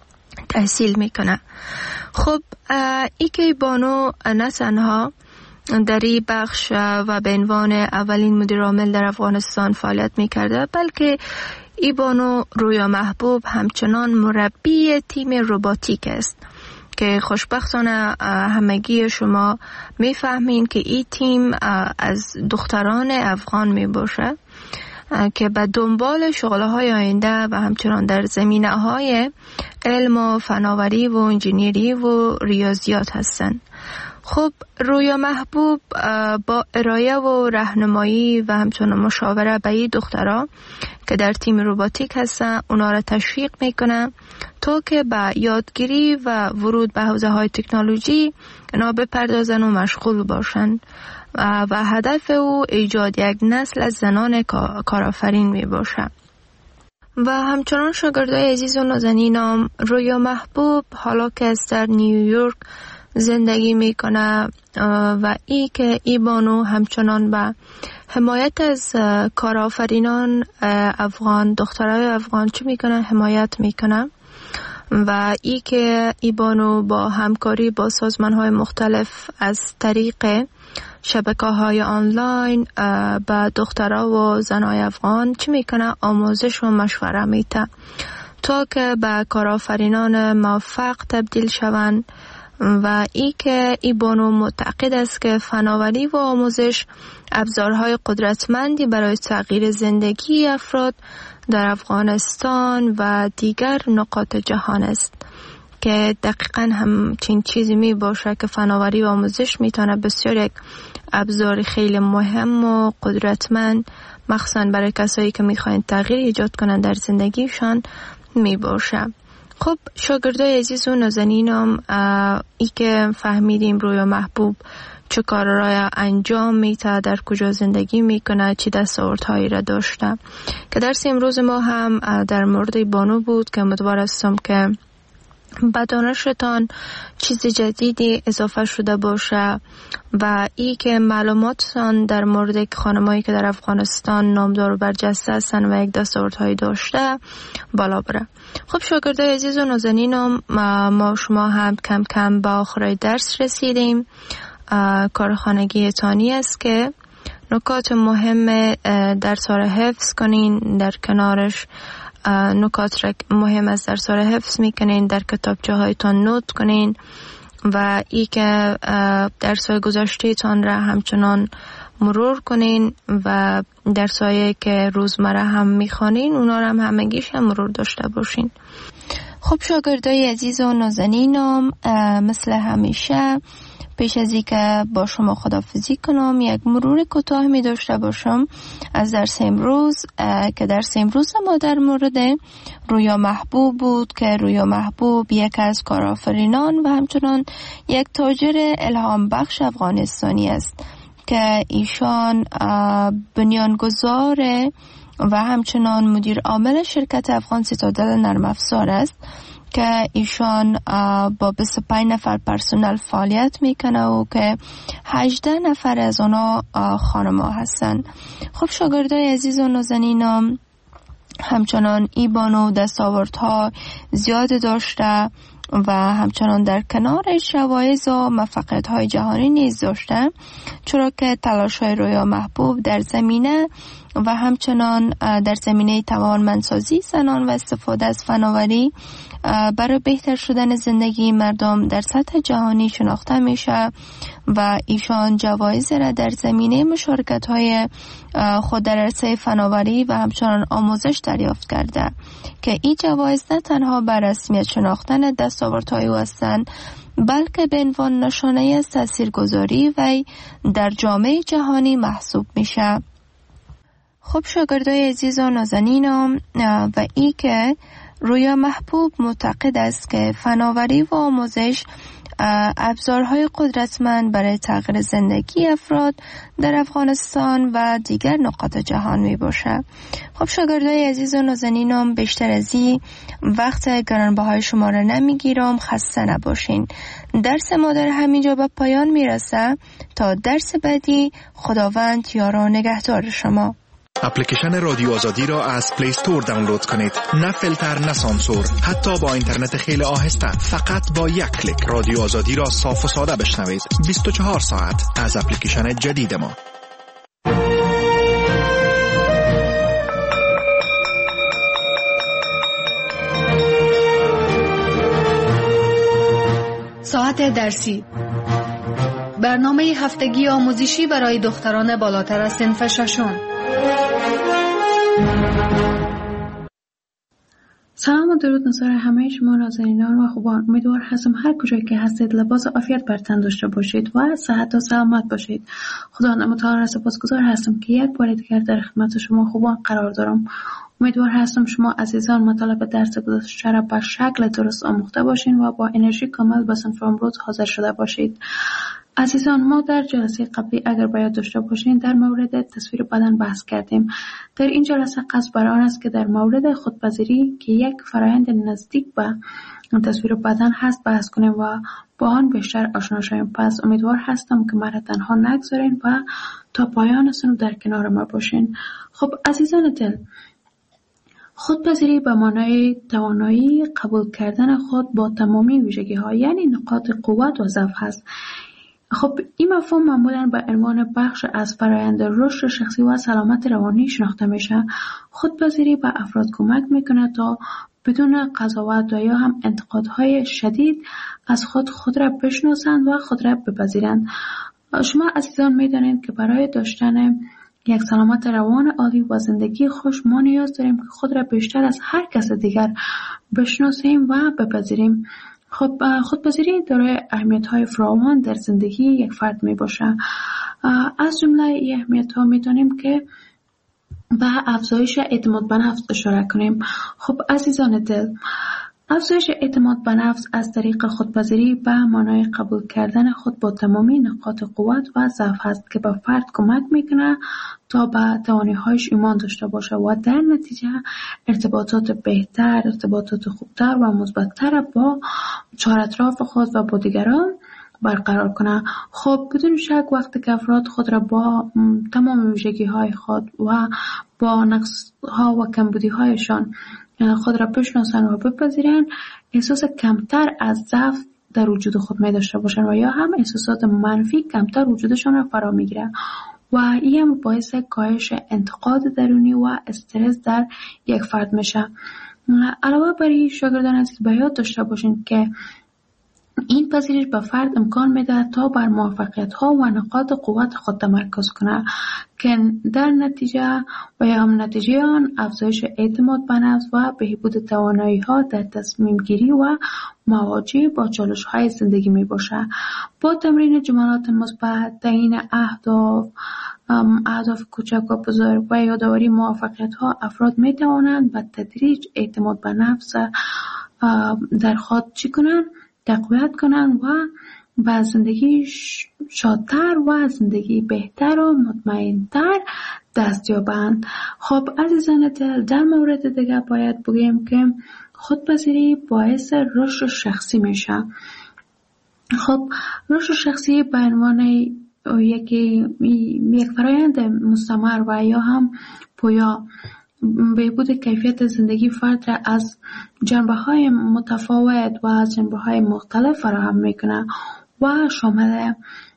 تحصیل میکنه. خب ای که بانو نه تنها در این بخش و به عنوان اولین مدیر عامل در افغانستان فعالیت میکرده، بلکه ای بانو رویا محبوب همچنان مربی تیم روباتیک است که خوشبختانه همگی شما میفهمین که این تیم از دختران افغان می باشه که به دنبال شغل‌های آینده و همچنان در زمینه‌های علم و فناوری و انجینیری و ریاضیات هستند. خب رویا محبوب با ارائه و راهنمایی و همچنان مشاوره به این دخترها که در تیم روباتیک هستن اونا را تشویق میکنه تا که به یادگیری و ورود به حوزه های تکنولوژی اونا بپردازن و مشغول باشن و, و هدف او ایجاد یک نسل از زنان کارآفرین می باشه. و همچنان شاگردای عزیز و نازنینم، رویا محبوب حالا که از در نیویورک زندگی میکنه و ای که ای بانو همچنان به حمایت از کارآفرینان افغان، دخترای افغان چی میکنه؟ حمایت میکنه و ای که ای بانو با همکاری با سازمان های مختلف از طریق شبکه های آنلاین به دخترها و زنای افغان چی میکنه؟ آموزش و مشوره میده تا که به کارآفرینان موفق تبدیل شوند و ای که ای بانو معتقد است که فناوری و آموزش ابزارهای قدرتمندی برای تغییر زندگی افراد در افغانستان و دیگر نقاط جهان است که دقیقاً همچین چیزی می باشه که فناوری و آموزش میتونه بسیار یک ابزار خیلی مهم و قدرتمند مخصوصاً برای کسایی که میخواین تغییر ایجاد کنن در زندگیشان می باشه. خب شاگردای عزیز و نازنینم، ای که فهمیدیم رویا محبوب چه کار را انجام میده، در کجا زندگی میکنه، چی دستاوردهایی را داشته، که درس امروز ما هم در مورد بانو بود که امیدوار هستم که به دانشتان چیز جدیدی اضافه شده باشه و ای که معلوماتتان در مورد خانمایی که در افغانستان نامدار و برجسته هستن و یک دستاوردهایی داشته بالا بره. خب شاگردای عزیز و نازنینم، ما شما هم کم کم به آخرای درس رسیدیم. کار خانگی تانی است که نکات مهم درس را حفظ کنین، در کنارش نکات را مهم از درس را حفظ میکنین، در کتابچه هایتان نوت کنین و ای که درس های گذشته تان را همچنان مرور کنین و درس هایی که روزمره هم میخوانین اونا را هم همگیش هم مرور داشته باشین. خب شاگردای عزیز و نازنینم، مثل همیشه پیش از اینکه با شما خداحافظی کنم یک مرور کوتاه می داشته باشم از درس امروز که درس امروز ما در مورد رویا محبوب بود که رویا محبوب یک از کارآفرینان و همچنان یک تاجر الهام بخش افغانستانی است که ایشان بنیانگذار و همچنان مدیر عامل شرکت افغان سیتادل نرم افزار است که ایشان با بیست و پنج نفر پرسنل فعالیت میکنه و که هجده نفر از اونا خانم‌ها هستند. خب شاگردای عزیز و نازنینم همچنان ای بانو دستاوردها زیاد داشته و همچنان در کنارش جوایز و موفقیت‌های جهانی نیز داشته، چرا که تلاش‌های رویا محبوب در زمینه و همچنان در زمینه توانمندسازی زنان و استفاده از فناوری برای بهتر شدن زندگی مردم در سطح جهانی شناخته میشه و ایشان جوایز را در زمینه مشارکت‌های خود در عرصه فناوری و همچنان آموزش دریافت کرده که این جوایز نه تنها بر رسمیت شناختن دستاوردهای او هستند، بلکه به عنوان نشانه از تاثیرگذاری وی در جامعه جهانی محسوب میشه. خب شاگردای عزیز و نازنینم و ای که رویا محبوب معتقد است که فناوری و آموزش ابزارهای قدرتمند برای تغییر زندگی افراد در افغانستان و دیگر نقاط جهان می باشه. خب شاگردای عزیز و نازنینم بیشتر از این وقت گرانبهای شما را نمیگیرم، خسته نباشین. درس ما در همینجا به پایان میرسه. تا درس بعدی خداوند یار و نگهدار شما. اپلیکیشن رادیو آزادی را از پلی استور دانلود کنید. نه فیلتر نه سانسور، حتی با اینترنت خیلی آهسته، فقط با یک کلیک رادیو آزادی را صاف و ساده بشنوید. بیست و چهار ساعت از اپلیکیشن جدید ما. ساعت درسی، برنامه هفتگی آموزشی برای دختران بالاتر از صنف ششم. سلام و درود نظر همه شما نازنینان و خوبان. امیدوار هستم هر کجایی که هستید لباس عافیت بر تن داشته باشید و صحت و سلامت باشید. خدا متعال را سپاسگزار هستم که یک بار دیگر در خدمت شما خوبان قرار دارم. امیدوار هستم شما عزیزان مطالب درس گذشته را به شکل درست آموخته باشین و با انرژی کامل به صنف امروز حاضر شده باشید. عزیزان ما در جلسه قبلی اگر باید داشته باشین در مورد تصویر بدن بحث کردیم. در این جلسه قصد بر آن است که در مورد خودپذیری که یک فرآیند نزدیک به تصویر بدن هست بحث کنیم و با آن بیشتر آشنا شویم. پس امیدوار هستم که مرا تنها نگذارین و تا پایان سنو در کنار ما باشین. خب عزیزان دل، خودپذیری به معنای توانایی قبول کردن خود با تمامی ویژگی ها، یعنی نقاط قوت و ضعف هست. خب این مفهوم معمولاً به عنوان بخش از فرآیند رشد شخصی و سلامت روانی شناخته میشه. خودپذیری به افراد کمک میکنه تا بدون قضاوت و یا هم انتقادهای شدید از خود خود را بشناسند و خود را بپذیرند. شما عزیزان میدانید که برای داشتن یک سلامت روان عالی و زندگی خوش ما نیاز داریم که خود را بیشتر از هر کس دیگر بشناسیم و بپذیریم. خب خودپذیری دارای اهمیت‌های فراوان در زندگی یک فرد می باشه. از جمله این اهمیت‌ها می دانیم که به افزایش اعتماد به نفس اشاره کنیم. خب عزیزان دل، افزایش اعتماد به نفس از طریق خودپذیری به معنای قبول کردن خود با تمامی نقاط قوت و ضعف است که به فرد کمک میکنه تا به توانایی‌هایش ایمان داشته باشه و در نتیجه ارتباطات بهتر، ارتباطات خوبتر و مثبت‌تر با چهار اطراف خود و با دیگران برقرار کنه. خب بدون شک وقتی که افراد خود را با تمام ویژگی‌های خود و با نقص‌ها و کمبودی‌هایشان خود را بشناسن و بپذیرن، احساس کمتر از ضعف در وجود خود می داشته باشن و یا هم احساسات منفی کمتر وجودشان را فرا می گیره و این هم باعث کاهش انتقاد درونی و استرس در یک فرد میشه. علاوه بر این شاگردان عزیز به یاد داشته باشین که این پذیرش به فرد امکان میده تا بر موفقیت ها و نقاط قوت خود تمرکز کنه که در نتیجه و یا هم نتیجه آن افزایش اعتماد به نفس و بهبود توانایی ها در تصمیم گیری و مواجهه با چالش های زندگی می باشه. با تمرین جملات مثبت، تعیین اهداف اهداف کوچک و بزرگ و یادآوری موفقیت ها افراد می توانند به تدریج اعتماد به نفس در خود چی کنن؟ تقویت کنن و به زندگی شادتر و زندگی بهتر و مطمئنتر دست یابند. خب عزیزان دل، در مورد دیگه باید بگیم که خودپذیری باعث رشد شخصی میشه. خب رشد شخصی به عنوان یکی یک فرایند مستمر و یا هم پویا بهبود کیفیت زندگی فرد را از جنبه‌های متفاوت و از جنبه‌های مختلف فراهم میکنه و شامل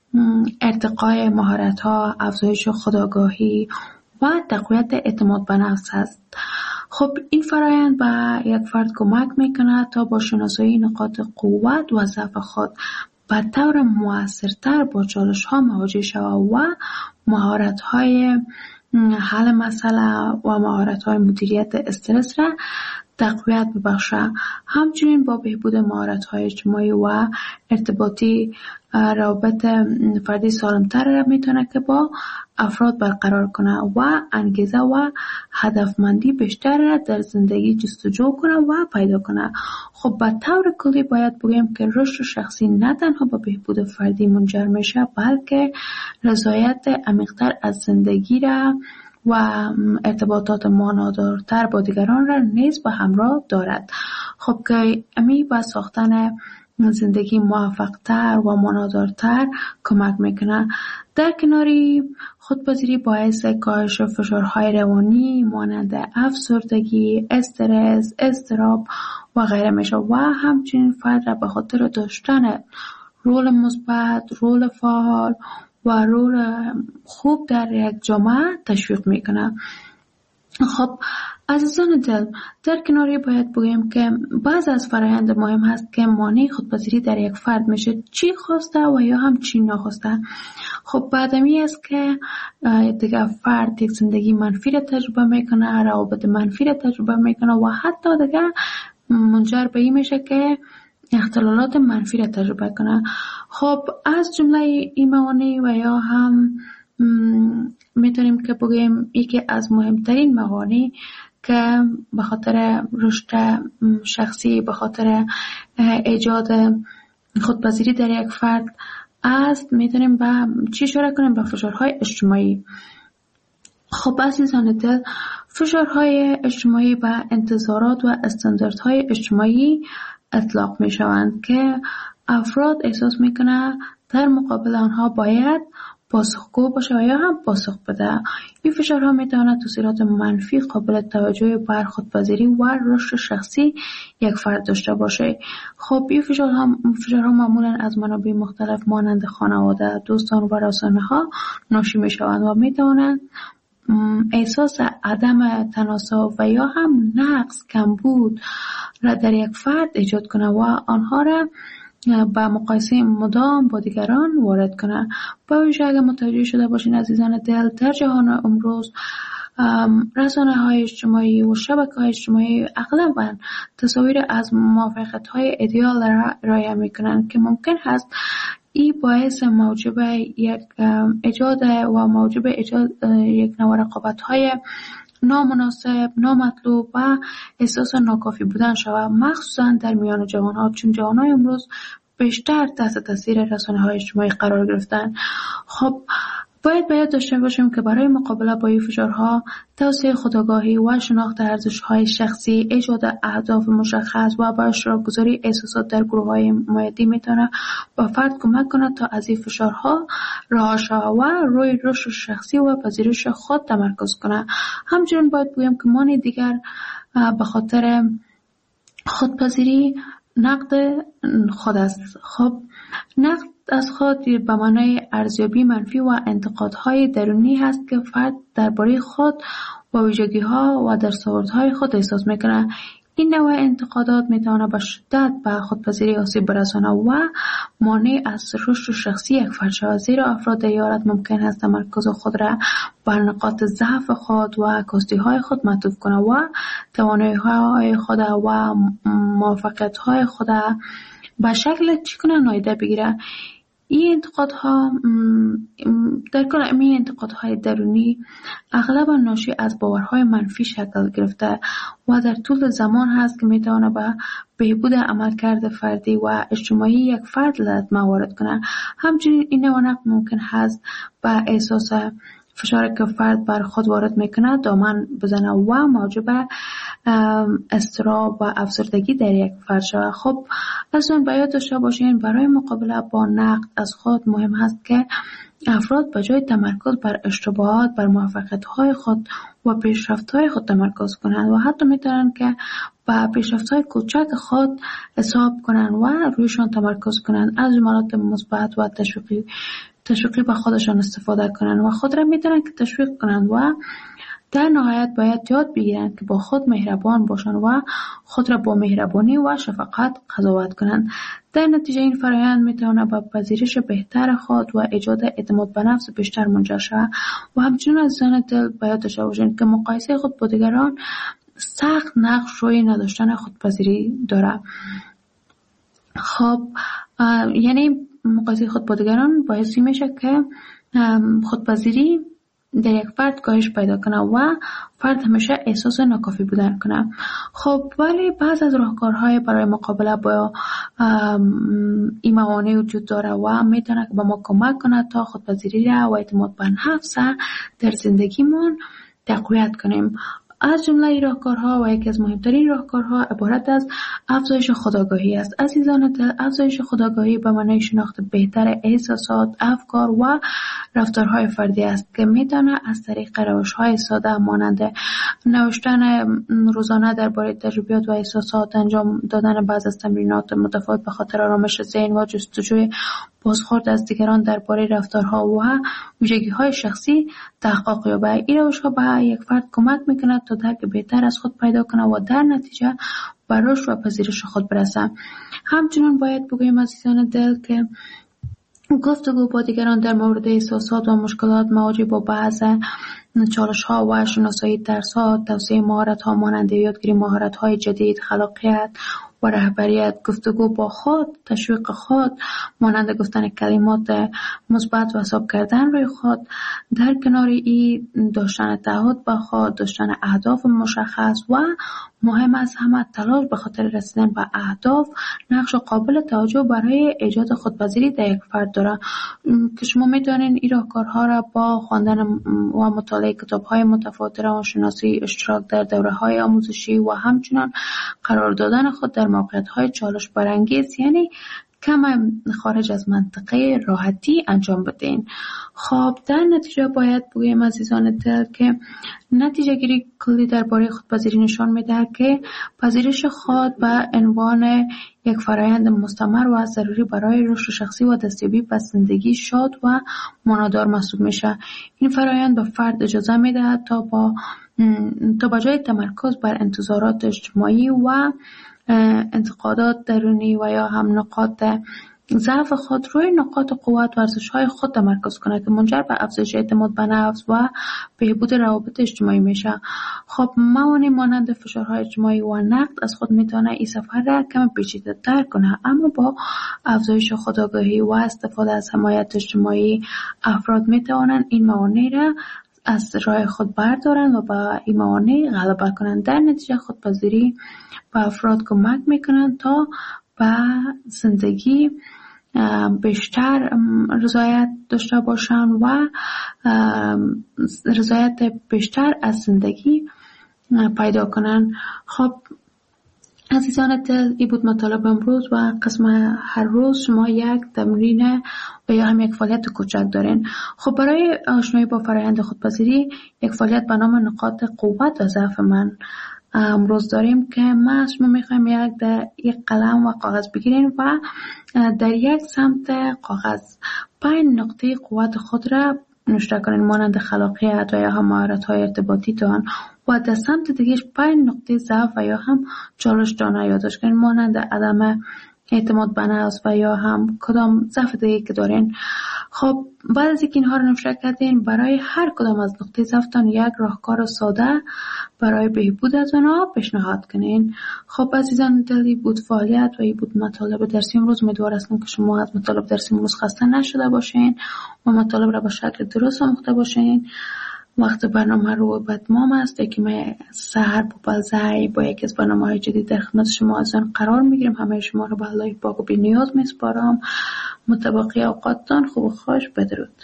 ارتقای مهارت‌ها، افزایش خودآگاهی و تقویت اعتماد به نفس است. خب این فرایند به یک فرد کمک میکنه تا با شناسایی نقاط قوت و ضعف خود به طور موثرتر با چالش‌ها مواجه شود و مهارت‌های حل مسئله و مهارت‌های مدیریت استرس را تقویت ببخشه. همچنین با بهبود مهارت‌های اجتماعی و ارتباطی روابط فردی سالمتر را میتونه که با افراد برقرار کنه و انگیزه و هدفمندی بیشتر را در زندگی جستجو کنه و پیدا کنه. خب به طور کلی باید بگیم که رشد شخصی نه تنها به بهبود فردی منجر میشه، بلکه رضایت عمیق‌تر از زندگی را و ارتباطات معنادارتر با دیگران را نیز به همراه دارد. خب که امی به ساختن زندگی موفق‌تر و معنادارتر کمک میکنه. در کناری خودپذیری باعث کاهش فشارهای روانی مانند افسردگی، استرس، اضطراب و غیره میشه و همچنین فرد را به خاطر داشتن رول مثبت، رول فعال و رول خوب در یک جامعه تشویق میکنه. خب عزیزان دل، در کناری باید بگیم که بعض از فرایند مهم هست که مانع خودپذیری در یک فرد میشه، چی خواسته و یا هم چی نخواسته. خب بعدمی است که دیگه فرد یک زندگی منفی را تجربه میکنه، روابط منفی را تجربه میکنه و حتی دیگه منجر به این میشه که اختلالات منفی را تجربه کنه. خب از جمله این موانع و یا هم میتونیم که بگیم یکی از مهمترین موانع که به خاطر رشد شخصی، به خاطر ایجاد خودپذیری در یک فرد است، میتونیم به چی اشاره کنیم؟ به فشارهای اجتماعی. خب عزیزان دل، فشارهای اجتماعی به انتظارات و استانداردهای اجتماعی اطلاق می شوند که افراد احساس می کنند در مقابل آنها باید پاسخگو باشه و یا هم پاسخ بده. این فشارها می تواند تاثیرات منفی قابل توجهی بر خودپذیری و رشد شخصی یک فرد داشته باشه. خب این فشارها فشارها معمولا از منابع مختلف مانند خانواده، دوستان و رسانه ها ناشی می شوند و می توانند احساس عدم تناسب و یا هم نقص، کمبود را در یک فرد ایجاد کنه و آنها را با مقایسه مدام با دیگران وارد کنه. با ویژه اگر متوجه شده باشین عزیزان دل، در جهان امروز رسانه های اجتماعی و شبکه های اجتماعی اغلباً تصاویر از موفقیت های ایدئال را ارائه میکنند که ممکن هست این باعث موجب یک ایجاد و موجب ایجاد یک نوع رقابت‌های نامناسب، نامطلوب و احساس ناکافی بودن شود، مخصوصا در میان جوان‌ها، چون جوان‌های امروز بیشتر تحت تاثیر رسانه‌های اجتماعی قرار گرفتن. خب باید باید داشته باشیم که برای مقابله با این فشارها توسعه خودآگاهی و شناخت ارزش‌های شخصی، ایجاد اهداف مشخص و با اشتراک گذاری احساسات در گروه‌های مایدی میتونه با فرد کمک کنه تا از این فشارها رها شود و روی رشد شخصی و پذیرش خود تمرکز کنه. همچنین باید بگیم که مانع دیگر به خاطر خودپذیری نقد خود است. خب نقد از خود به معنای ارزیابی منفی و انتقادهای درونی هست که فرد درباره خود و ویژگی‌ها و دستاوردهای خود احساس میکنه. این نوع انتقادات میتونه به شدت به خودپذیری آسیب برسانه و مانع از رشد شخصی یک فرد شود، زیرا افراد در این حالت ممکن است تمرکز خود را بر نقاط ضعف خود و کاستی‌های خود معطوف کنه و توانایی‌های خود و موفقیت‌های خود به شکل چی کنه نادیده بگیره. این انتقادها در کل این انتقادهای درونی اغلبا ناشی از باورهای منفی شکل گرفته و در طول زمان هست که میتونه به بهبود عملکرد فردی و اجتماعی یک فرد لطمه وارد کنه. همچنین این نوع ممکن هست به احساس فشاری که فرد بر خود وارد میکنه دامن بزنه و موجب اضطراب و افسردگی در یک فرد شود. خب از اون باید داشته باشین برای مقابله با نقد از خود مهم هست که افراد به جای تمرکز بر اشتباهات بر موفقیت‌های خود و پیشرفت‌های خود تمرکز کنند و حتی میتونن که با پیشرفت‌های کوچک خود حساب کنند و رویشان تمرکز کنند، از جملات مثبت و تشویقی تشویقی به خودشان استفاده کنند و خود را میتونن که تشویق کنند و در نهایت باید یاد بگیرند که با خود مهربان باشند و خود را با مهربانی و شفقت قضاوت کنند. در نتیجه این فرآیند میتونه به پذیرش بهتر خود و ایجاد اعتماد به نفس بیشتر منجر شود و همچنین عزیزان دل باید داشته باشند که مقایسه خود با دیگران سخت نقش روی نداشتن خودپذیری داره. خب یعنی مقایسه خود با دیگران باعث میشه که خودپذیری در یک فرد کاهش پیدا کنه و فرد همیشه احساس ناکافی بودن کنه. خب ولی بعض از راهکارهای برای مقابله با این موانع وجود داره و میتونه که به ما کمک کنه تا خودپذیری را و اعتماد به نفس در زندگیمون تقویت کنیم. از جمله راهکارها و یکی از مهمترین راهکارها عبارت از افزایش خودآگاهی است. عزیزان دل، افزایش خودآگاهی به معنای شناخت بهتر احساسات، افکار و رفتارهای فردی است که میتونه از طریق روش‌های ساده مانند نوشتن روزانه درباره تجربیات و احساسات، انجام دادن بعض از تمرینات متفاوت به خاطر آرامش ذهن و جستجوی بازخورد از دیگران درباره رفتارها و ویژگی‌های شخصی تحقق یابد. این روش‌ها به یک فرد کمک می‌کند تا درک بهتر از خود پیدا کنه و در نتیجه به رشد و پذیرش خود برسه. همچنین باید بگوییم عزیزان دل که گفتگو با دیگران در مورد احساسات و مشکلات مواجه با بعض چالش‌ها و شناسایی ترس‌ها، توسعه مهارت‌ها مانند یادگیری مهارت‌های جدید، خلاقیت و رهبریت، گفتگو با خود، تشویق خود مانند گفتن کلمات مثبت و حساب کردن روی خود، در کنار این داشتن تعهد با خود، داشتن اهداف مشخص و مهم از همه تلاش به خاطر رسیدن به اهداف نقش قابل توجه برای ایجاد خودپذیری در یک فرد داره که شما میتونین این راهکارها را با خواندن و مطالعه کتاب‌های متفاوت روانشناسی، اشتراک در دوره‌های آموزشی و همچنین قرار دادن خود در موقعیت‌های چالش برانگیز یعنی کم خارج از منطقه راحتی انجام بدین. خب در نتیجه باید بگویم عزیزان دل که نتیجه گیری کلی درباره خودپذیری نشان میده که پذیرش خود به عنوان یک فرآیند مستمر و ضروری برای رشد شخصی و دستیابی به زندگی شاد و معنادار محسوب میشه. این فرآیند به فرد اجازه میده تا با تا با جای تمرکز بر انتظارات اجتماعی و انتقادات درونی و یا هم نقاط ضعف خود روی نقاط قوت و ارزش‌های خود تمرکز کنه که منجر به افزایش اعتماد به نفس و بهبود روابط اجتماعی میشه. خب موانع مانند فشارهای اجتماعی و نقد از خود میتونه این سفر را کم پیچیده‌تر کنه، اما با افزایش خودآگاهی و استفاده از حمایت اجتماعی افراد میتوانند این موانع را از راه خود بردارن و با این موانع غلبه کنند. در نتیجه خودپذیری به افراد کمک میکنند تا به زندگی بیشتر رضایت داشته باشند و رضایت بیشتر از زندگی پیدا کنند. خب عزیزان دل، این بود مطالب امروز و قسم هر روز شما یک تمرین و یا هم یک فعالیت کوچک دارین. خب برای آشنایی با فرآیند خودپذیری یک فعالیت به نام نقاط قوت و ضعف من امروز داریم که ما از شما میخوایم یک در یک قلم و کاغذ بگیرین و در یک سمت کاغذ پنج نقطه قوت خود را نوشته کنین مانند خلاقیت و یا هم مهارت‌های ارتباطی تان و در سمت دیگه پنج نقطه ضعف و یا هم چالش دانه یادداشت کنین مانند عدم اعتماد به نفس و یا هم کدام ضعف دیگه که دارین. خب بعد از اینکه اینها رو نوشته کردین، برای هر کدام از نقطه ضعفتان یک راهکار ساده برای بهبود از اونها پیشنهاد کنین. خب عزیزان دلی بود فعالیت و این بود مطالب درسی امروز. امیدوار هستم که شما از مطالب درسی امروز خسته نشده باشین و مطالب را به شکل درست آموخته باشین. وقت برنامه رو به اتمام است که من سحر بوپلزی با یکی از برنامه‌های جدید در خدمت شما عزیزان قرار میگیریم. همه شما رو به الله پاک و بی‌نیاز میسپارم. متبقی اوقاتتان خوب و خوش. بدرود.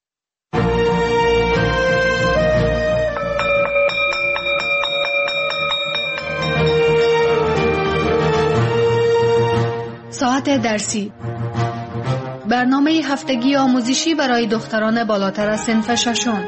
ساعت درسی، برنامه هفتگی آموزشی برای دختران بالاتر از صنف ششم.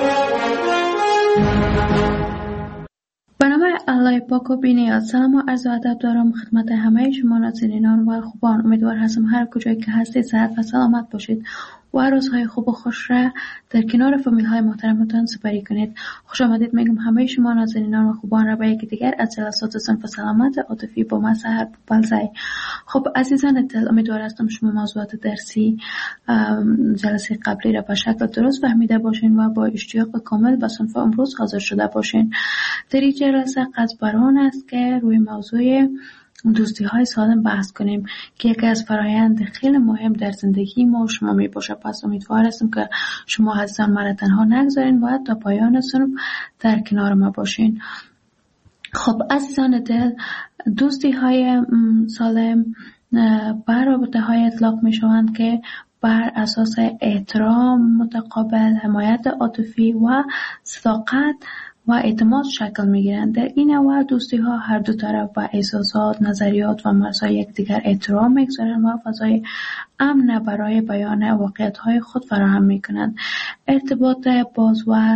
برنامه الله پاک و بی‌نیاز. سلام و عرض ادب دارم خدمت همه شما ناظرینان و خوبان. امیدوار هستم هر کجایی که هستید صحت و سلامت باشید و روزهای خوب و خوش را در کنار فامیل های محترمتان سپری کنید. خوش آمدید میگم همه شما ناظرینان و خوبان را به یکی دیگر از جلسات صنف سلامت عاطفی با من سحر بوپلزی. خب عزیزان دل، امیدوار هستم شما موضوعات درسی جلسه قبلی را به شکل درست فهمیده باشین و با اشتیاق کامل به صنف امروز حاضر شده باشین. در این جلسه قصد بر آن است که روی موضوع دوستی های سالم بحث کنیم که یکی از فرایند خیلی مهم در زندگی ما و شما می باشه. پس امیدوار هستم که شما عزیزان مرا تنها نگذارین و تا پایان صنف در کنار ما باشین. خب عزیزان دل، دوستی های سالم بر رابطه های اطلاق می شوند که بر اساس احترام متقابل، حمایت عاطفی و صداقت و اعتماد شکل میگیرند. در این نوع دوستی ها هر دو طرف با احساسات، نظریات و مرزهای یکدیگر احترام میگذارند و فضای امن برای بیان واقعیت های خود فراهم میکنند. ارتباط باز و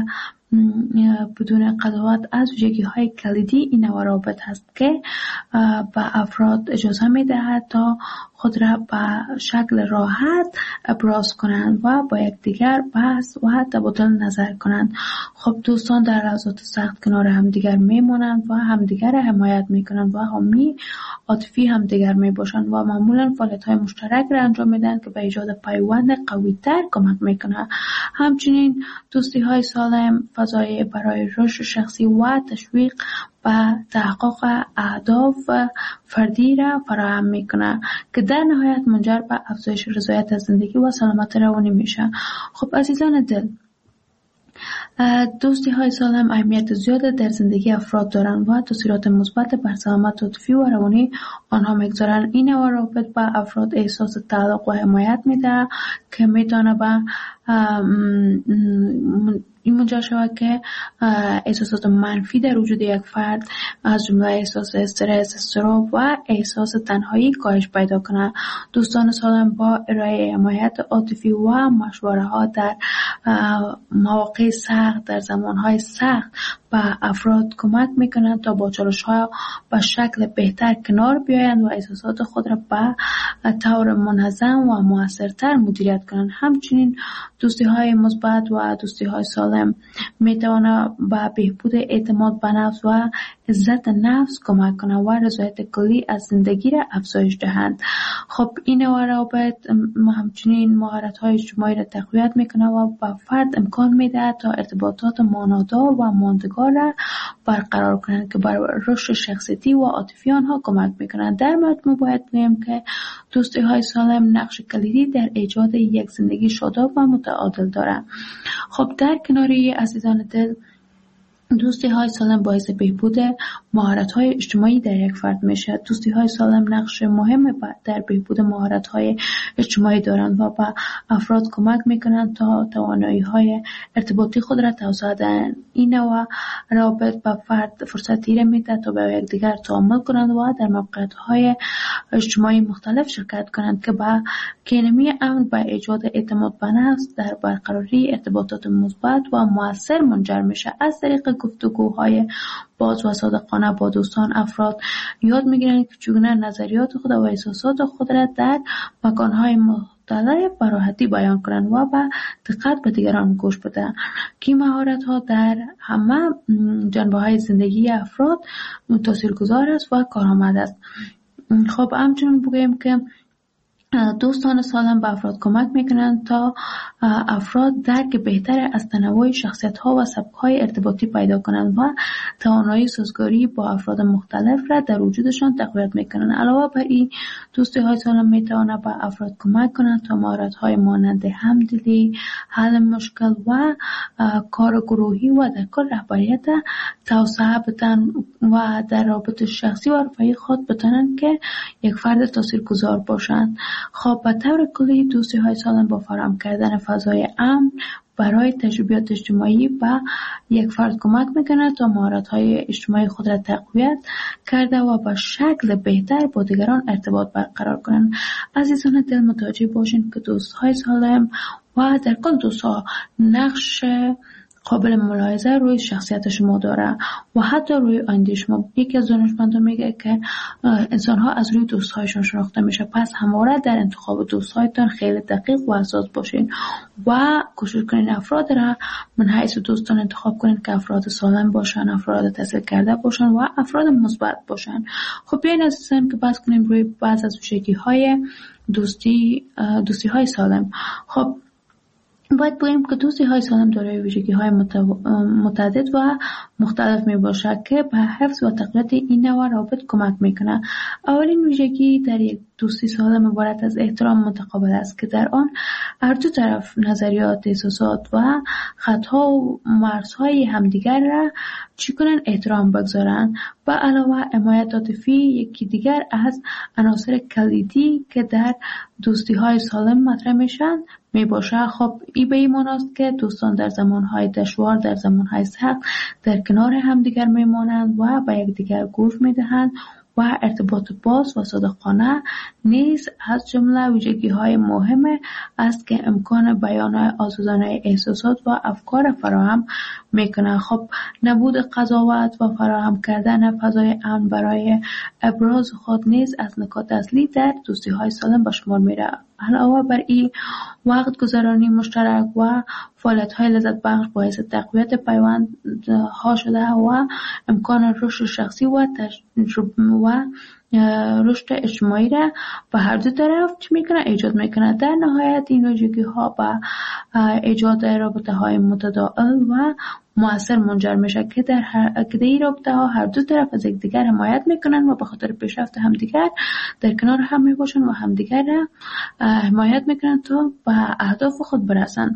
بدون قضاوت از ویژگی های کلیدی این نوع رابط هست که به افراد اجازه میدهد تا خود را به شکل راحت ابراز کنند و با یکدیگر بحث و تبادل نظر کنند. خب دوستان در لحظات سخت کنار همدیگر میمانند و همدیگر را حمایت میکنند و حامی عاطفی همدیگر میباشند و معمولا فعالیت‌های مشترک را انجام میدن که به ایجاد پیوند قوی‌تر کمک میکنه. همچنین دوستی های سالم فضای برای رشد شخصی و تشویق و تحقق اهداف فردی را فراهم میکنه که در نهایت منجر به افزایش رضایت از زندگی و سلامت روانی میشه. خب عزیزان دل، دوستی های سالم اهمیت زیاد در زندگی افراد دارند و تاثیرات مثبت بر سلامت عاطفی و روانی آنها میگذارند. این نوع روابط به افراد احساس تعلق و حمایت میده که میتونه به این منجر شود که احساسات منفی در وجود یک فرد از جمله احساس استرس، اضطراب و احساس تنهایی کاهش پیدا کنه. دوستان سالم با ارائه حمایت عاطفی و مشوره ها در مواقع سخت، در زمانهای سخت به افراد کمک میکنند تا با چالش‌ها به شکل بهتر کنار بیایند و احساسات خود را به طور منظم و موثرتر مدیریت کنند. همچنین دوستی های مثبت و دوستی های سالم میتواند به بهبود اعتماد به نفس و عزت نفس کمک کنند و رضایت کلی از زندگی را افزایش دهند. خب این نوع روابط همچنین مهارت های اجتماعی را تقویت میکنه و به فرد امکان میده تا ارتباطات معنادار و ماندگار را برقرار کنند که بر رشد شخصیتی و عاطفی آنها کمک میکنند. در مجموع باید بگویم که دوستی های سالم نقش کلیدی در ایجاد یک زندگی شاداب و متعادل دارند. خب در کناری عزیزان دل، دوستی های سالم باعث بهبود مهارت های اجتماعی در یک فرد میشه. دوستی های سالم نقش مهم در بهبود مهارت های اجتماعی دارند و به افراد کمک میکنند تا توانایی های ارتباطی خود را توسعه دهند. این نوع روابط به فرد فرصتی را میده تا به یکدیگر تعامل کنند و در موقعیت های اجتماعی مختلف شرکت کنند که با کینمی امن به ایجاد اعتماد به نفس در برقراری ارتباطات مثبت و مؤثر منجر میشه. از طریق گفتگوهای باز و صادقانه با دوستان افراد یاد میگیرند که چگونه نظریات خود و احساسات خود را در مکانهای مختلف به راحتی بیان کنند و با دقت به دیگران گوش بدهند که مهارت ها در همه جنبه های زندگی افراد تاثیرگذار است و کارآمد است. خب همچنین بگویم که دوستان سالم به افراد کمک میکنند تا افراد درک بهتر از تنوع شخصیت ها و سبک های ارتباطی پیدا کنند و توانایی سازگاری با افراد مختلف را در وجودشان تقویت میکنند. علاوه بر این دوستی های سالم میتواند به افراد کمک کنند تا مهارت های مانند همدلی، حل مشکل و کار گروهی و در کل رهبریت توسعه بدن و در رابطه شخصی و رفاهی خود بتوانند که یک فرد تاثیرگذار باشند. خب به طور کلی دوستی های سالم با فراهم کردن فضای امن برای تجربیات اجتماعی به یک فرد کمک میکنه تا مهارت های اجتماعی خود را تقویت کرده و به شکل بهتر با دیگران ارتباط برقرار کنند. عزیزان دل متوجه باشین که دوست های سالم و در کل دوست ها نقش قابل ملاحظه روی شخصیت شما داره و حتی روی آینده شما. یکی از دانشمندان میگه که انسان ها از روی دوست هایشون شناخته میشه، پس همواره در انتخاب دوست هایتان خیلی دقیق و حساس باشین و کوشش کنین افراد را من حیث دوستان انتخاب کنین که افراد سالم باشن، افراد تحصیل کرده باشن و افراد مثبت باشن. خب بیاین عزیزان که بحث کنیم روی بعض از ویژگی های دوستی دوستی های سالم. خب باید بگیم که دوستی های سالم دارای ویژگی های متعدد و مختلف می باشد که به حفظ و تقویت این نوع روابط کمک میکنه. اولین ویژگی در یک دوستی سالم عبارت از احترام متقابل است که در آن هر دو طرف نظریات، احساسات و خطها و مرزهای همدیگر را چی کنن احترام بگذارن. به علاوه حمایت عاطفی یکی دیگر از عناصر کلیدی که در دوستی های سالم مطرح میشن می باشه. خب این به این معناست که دوستان در زمانهای دشوار، در زمانهای سخت در کنار همدیگر میمانند و به یکدیگر گوش میدهند و ارتباط باز و صادقانه نیز از جمله ویژگی‌های مهم است که امکان بیان آزادانه احساسات و افکار فراهم میکنه. خب نبود قضاوت و فراهم کردن فضای امن برای ابراز خود نیز از نکات اصلی در دوستی‌های سالم به شمار میره. علاوه بر این وقت گذرانی مشترک و فعالیت‌های لذت بخش باعث تقویت پیوندها شده و امکان رشد شخصی و تجربه و رشد اجتماعی را به هر دو طرف چی میکنه ایجاد میکنه. در نهایت این ویژگی ها به ایجاد رابطه های متداول و مؤثر منجر میشه که در هر که این رابطه ها هر دو طرف از یکدیگر حمایت میکنن و به خاطر پیشرفت همدیگر در کنار هم میباشن و همدیگر را حمایت میکنن تا به اهداف خود برسن.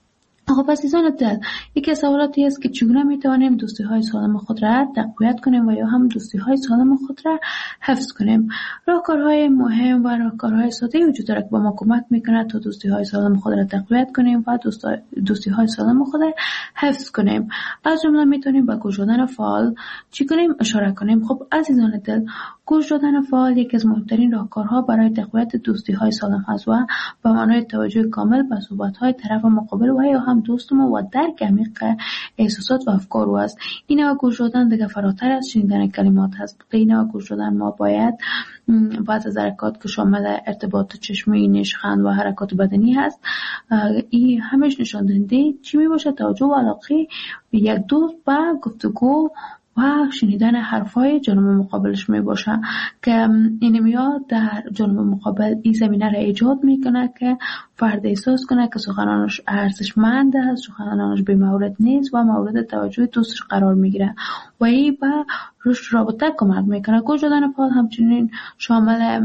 خب عزیزان دل، یکی از سوالاتی است که چگونه میتوانیم دوستی های سالم خود را تقویت کنیم و یا هم دوستی های سالم خود را حفظ کنیم. راهکارهای مهم و راهکارهای ساده وجود دارد که با ما کمک میکنه تا دوستی های سالم خود را تقویت کنیم و دوستی های سالم خود را حفظ کنیم. از جمله میتونیم به گوش دادن فعال چی کنیم اشاره کنیم. خب عزیزان دل، گوش دادن فعال یکی از مهمترین راهکارها برای تقویت دوستی های سالم است و به معنای توجه کامل به صحبت های طرف مقابل و یا هم دوست ما و درک عمیق احساسات و افکار او است. این نوع گوش دادن دیگه فراتر از شنیدن کلمات است. این نوع گوش دادن ما باید بعض از حرکات که شامل ارتباط چشمی، نشخند و حرکات بدنی هست، این همش نشان دهنده چی می باشه؟ توجه و علاقه یک دوست به گفتگو و شنیدن حرفای جانب مقابلش می باشه که این میاد در جانب مقابل این زمینه را ایجاد میکنه که فرد احساس کنه که سخنانش ارزشمند است، سخنانش بی مورد نیست و مورد توجه دوستش قرار میگیره و این به رشد رابطه کمک میکنه. گوش دادن فعال همچنین شامل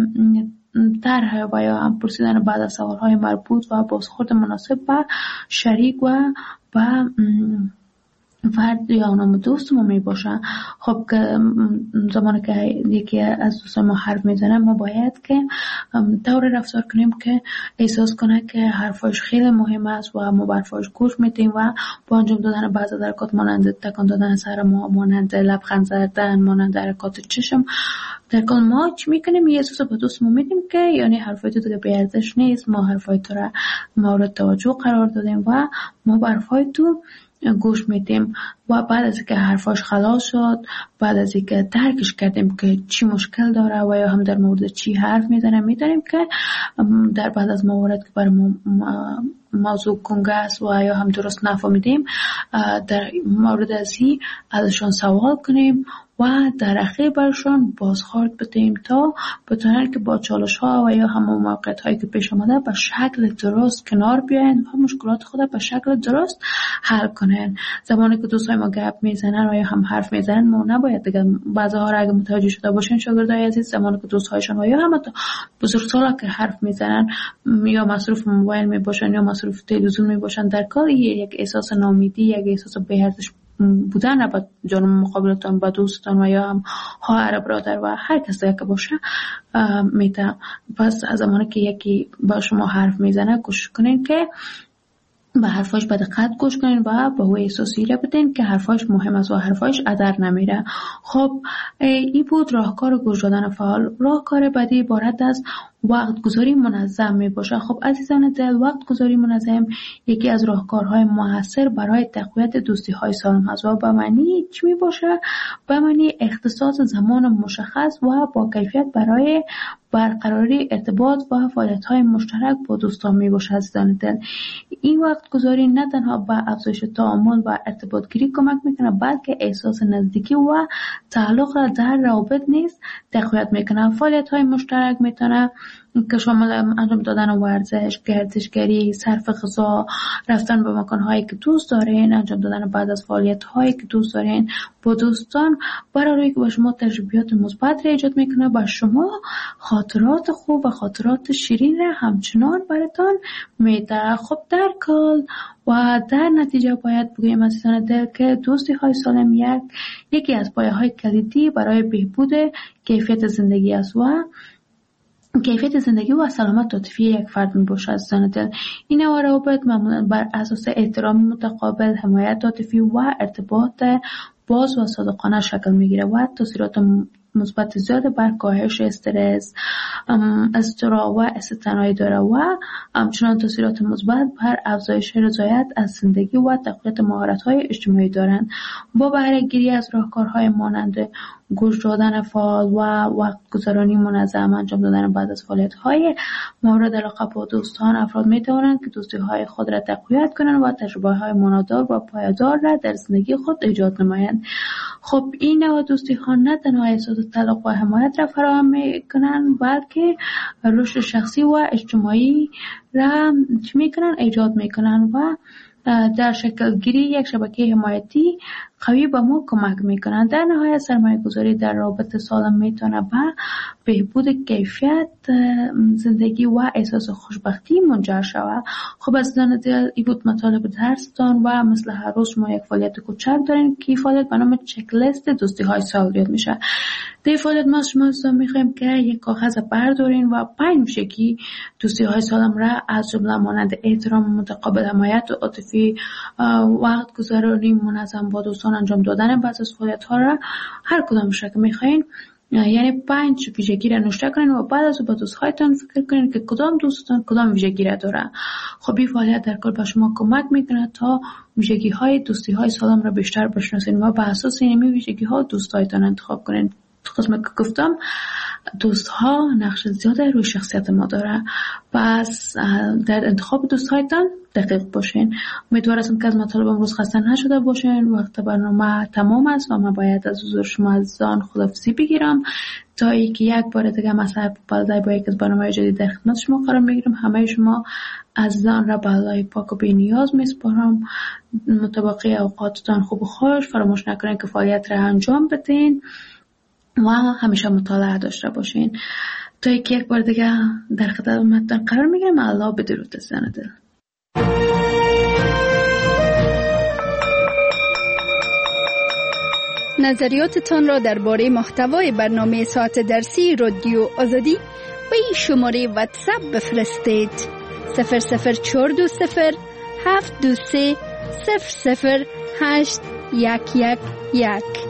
طرح و یا هم پرسیدن بعد از سوالهای مربوط و بازخورد مناسب به شریک و به فرد یا نام دوست ما می باشه. خب که زمانی که یکی از دوستان ما حرف میزنه ما باید که طور رفتار کنیم که احساس کنه که حرفاش خیلی مهم است و ما حرفاش گوش میدیم و با انجام دادن بعض از حرکات مانند تکان دادن سر ما، مانند لبخند زدن، مانند حرکات چشم، در کل ما چی میکنیم؟ یه احساس به دوست ما میدیم که یعنی حرفای تو دیگه بی ارزش نیست، ما حرفای تو را مورد توجه قرار دادیم و ما به حرفای تو گوش میدیم و بعد از اینکه حرفاش خلاص شد، بعد از اینکه درکش کردیم که چی مشکل داره و یا هم در مورد چی حرف میزنه، میدونیم که در بعد از موارد که برای ما موضوع کنگه است و یا هم درست نفهمیدیم در مورد ازی ازشان سوال کنیم و در اخیر برشان بازخورد بدهیم تا بتونن که با چالش ها و یا همون موقعیت هایی که پیش آمده به شکل درست کنار بیاین و مشکلات خود به شکل درست حل کنن. زمانی که دوستای ما گپ میزنن و یا هم حرف میزنن ما نباید دیگه بعضی ها را اگه متوجه شده باشین شاگردای عزیز، زمانی که دوستایشان و یا هم بزرگسالا که حرف میزنن یا مصروف موبایل میباشن یا مصروف تلویزیون میباشن، در کار یک احساس ناامیدی، یک احساس بی‌ارزش بودن را به جانب مقابلتان، به دوستان و یا هم خواهر برادر و هر کسی که باشه میته. پس از زمانی که یکی با شما حرف میزنه کوشش کنین که به حرفاش به دقت گوش کنین و به او احساسی را بدین که حرفاش مهم است و حرفاش ادر نمیره. خب این بود راهکار گوش دادن فعال. راهکار بعدی عبارت از وقت گذاری منظم می باشه. خب عزیزان دل، وقت گذاری منظم یکی از راهکارهای موثر برای تقویت دوستی های سالم هست و به معنی چی می باشه؟ به معنی اختصاص زمان مشخص و با کیفیت برای برقراری ارتباط و فعالیت های مشترک با دوستان می باشه. عزیزان دل، این وقت گذاری نه تنها به افزایش تعامل و ارتباط گیری کمک میکنه بلکه احساس نزدیکی و تعلق را در روابط نیز تقویت میکنه. فعالیت های مشترک میتونه که شامل انجام دادن ورزش، گردشگری، صرف غذا، رفتن به مکان‌هایی که دوست دارین، انجام دادن بعد از فعالیت‌هایی که دوست دارین با دوستان، برای که با شما تجربیات مثبت را ایجاد میکنه، با شما خاطرات خوب و خاطرات شیرین را همچنان براتون میده. خب در کل و در نتیجه باید بگویم عزیزان دل که دوستی های سالم یک یکی از پایه‌های کلیدی برای بهبود کیفیت زندگی است و کیفیت زندگی و سلامت عاطفی یک فرد می باشد. عزیزان دل، این نوع روابط معمولا بر اساس احترام متقابل، حمایت عاطفی و ارتباط باز و صادقانه شکل می گیره و تاثیرات مثبت زیاد بر کاهش استرس، اضطراب و استثنایی داره و همچنان تاثیرات مثبت بر افزایش رضایت از زندگی و تقویت مهارت‌های اجتماعی دارند. با بهره گیری از راهکارهای مانند گوش دادن فعال و وقت گذرانی منظم، انجام دادن بعد از فعالیت‌های مورد علاقه با دوستان، افراد می‌توانند که دوستی‌های خود را تقویت کنند و تجربه‌های منادار و پایدار را در زندگی خود ایجاد نمایند. خب این نوع دوستی‌ها نه تنها احساس تعلق و حمایت را فراهم می‌کنند بلکه رشد شخصی و اجتماعی را چی می‌کنند؟ ایجاد می‌کنند و در شکل گیری یک شبکه حمایتی قوی به ما کمک میکنند. در نهایت سرمایه گذاری در رابطه سالم میتونه به بهبود کیفیت زندگی و احساس خوشبختی منجر شود. خب عزیزان دل، این بود مطالب درستان و مثل هر روز ما یک فعالیت کوچک داریم که فعالیت به نام چک لیست دوستی های سال یاد میشه. در فعالیت ما شما میخوایم که یک کاغذ بردارین و پنج ویژگی دوستی های سالم را از جمله مانند احترام متقابل، حمایت عاطفی، وقت گذرانی منظم با دوستان، انجام دادن بعض از فعالیت ها را هر کدامش را که میخواین، یعنی پنج ویژگی را نوشته کنین و بعد از او با دوستهایتان فکر کنین که کدام دوستان کدام ویژگی را داره. خب این فعالیت در کل به شما کمک میکنه تا ویژگی های دوستی های سالم را بیشتر بشناسین و بر اساس این ویژگی ها دوستهایتان انتخاب کنین. قسمت که گفتم دوست ها نقش زیاده روی شخصیت ما داره، پس در انتخاب دوست هایتان دقیق باشین. امیدوارم که از مطالب امروز خسته نشده باشین. وقت برنامه تمام است و من باید از حضور شما عزیزان خداحافظی بگیرم تا اینکه یک بار دیگه مساء بالای با یک از برنامه جدید در خدمت شما قرار میگیرم. همه شما عزیزان را به الله پاک و بی‌نیاز میسپارم. مطابق اوقاتتان خوب و خوش، فراموش نکنین که فعالیت را انجام بدین و همیشه مطالعه داشته باشین. تا یک بار دیگه در خدمتتان قرار میگیرم. الله بدرود عزیزان دل. نظریاتتان را درباره محتوای برنامه ساعت درسی رادیو آزادی به این شماره واتساپ بفرستید: صفر صفر چهار دو صفر هفت دو سه صفر صفر هشت یک یک یک.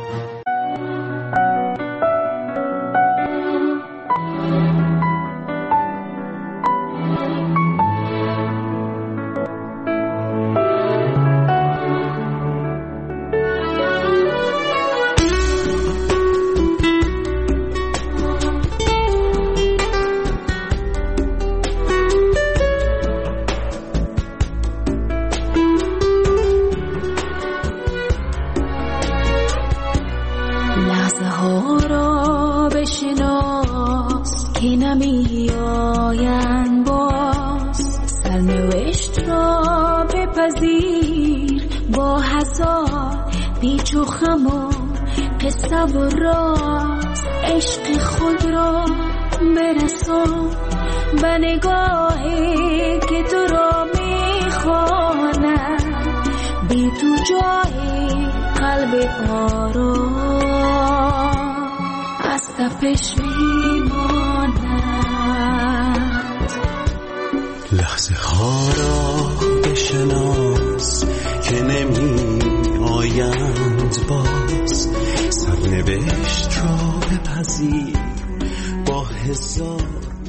خم و قصه و راز عشق خود را برسان به نگاهی که تو را میخواند بی تو جای قلب آرام از تپش میماند. لحظه ها را بشناس که نمی آیند باز، سرنوشت را بپذیر با هزار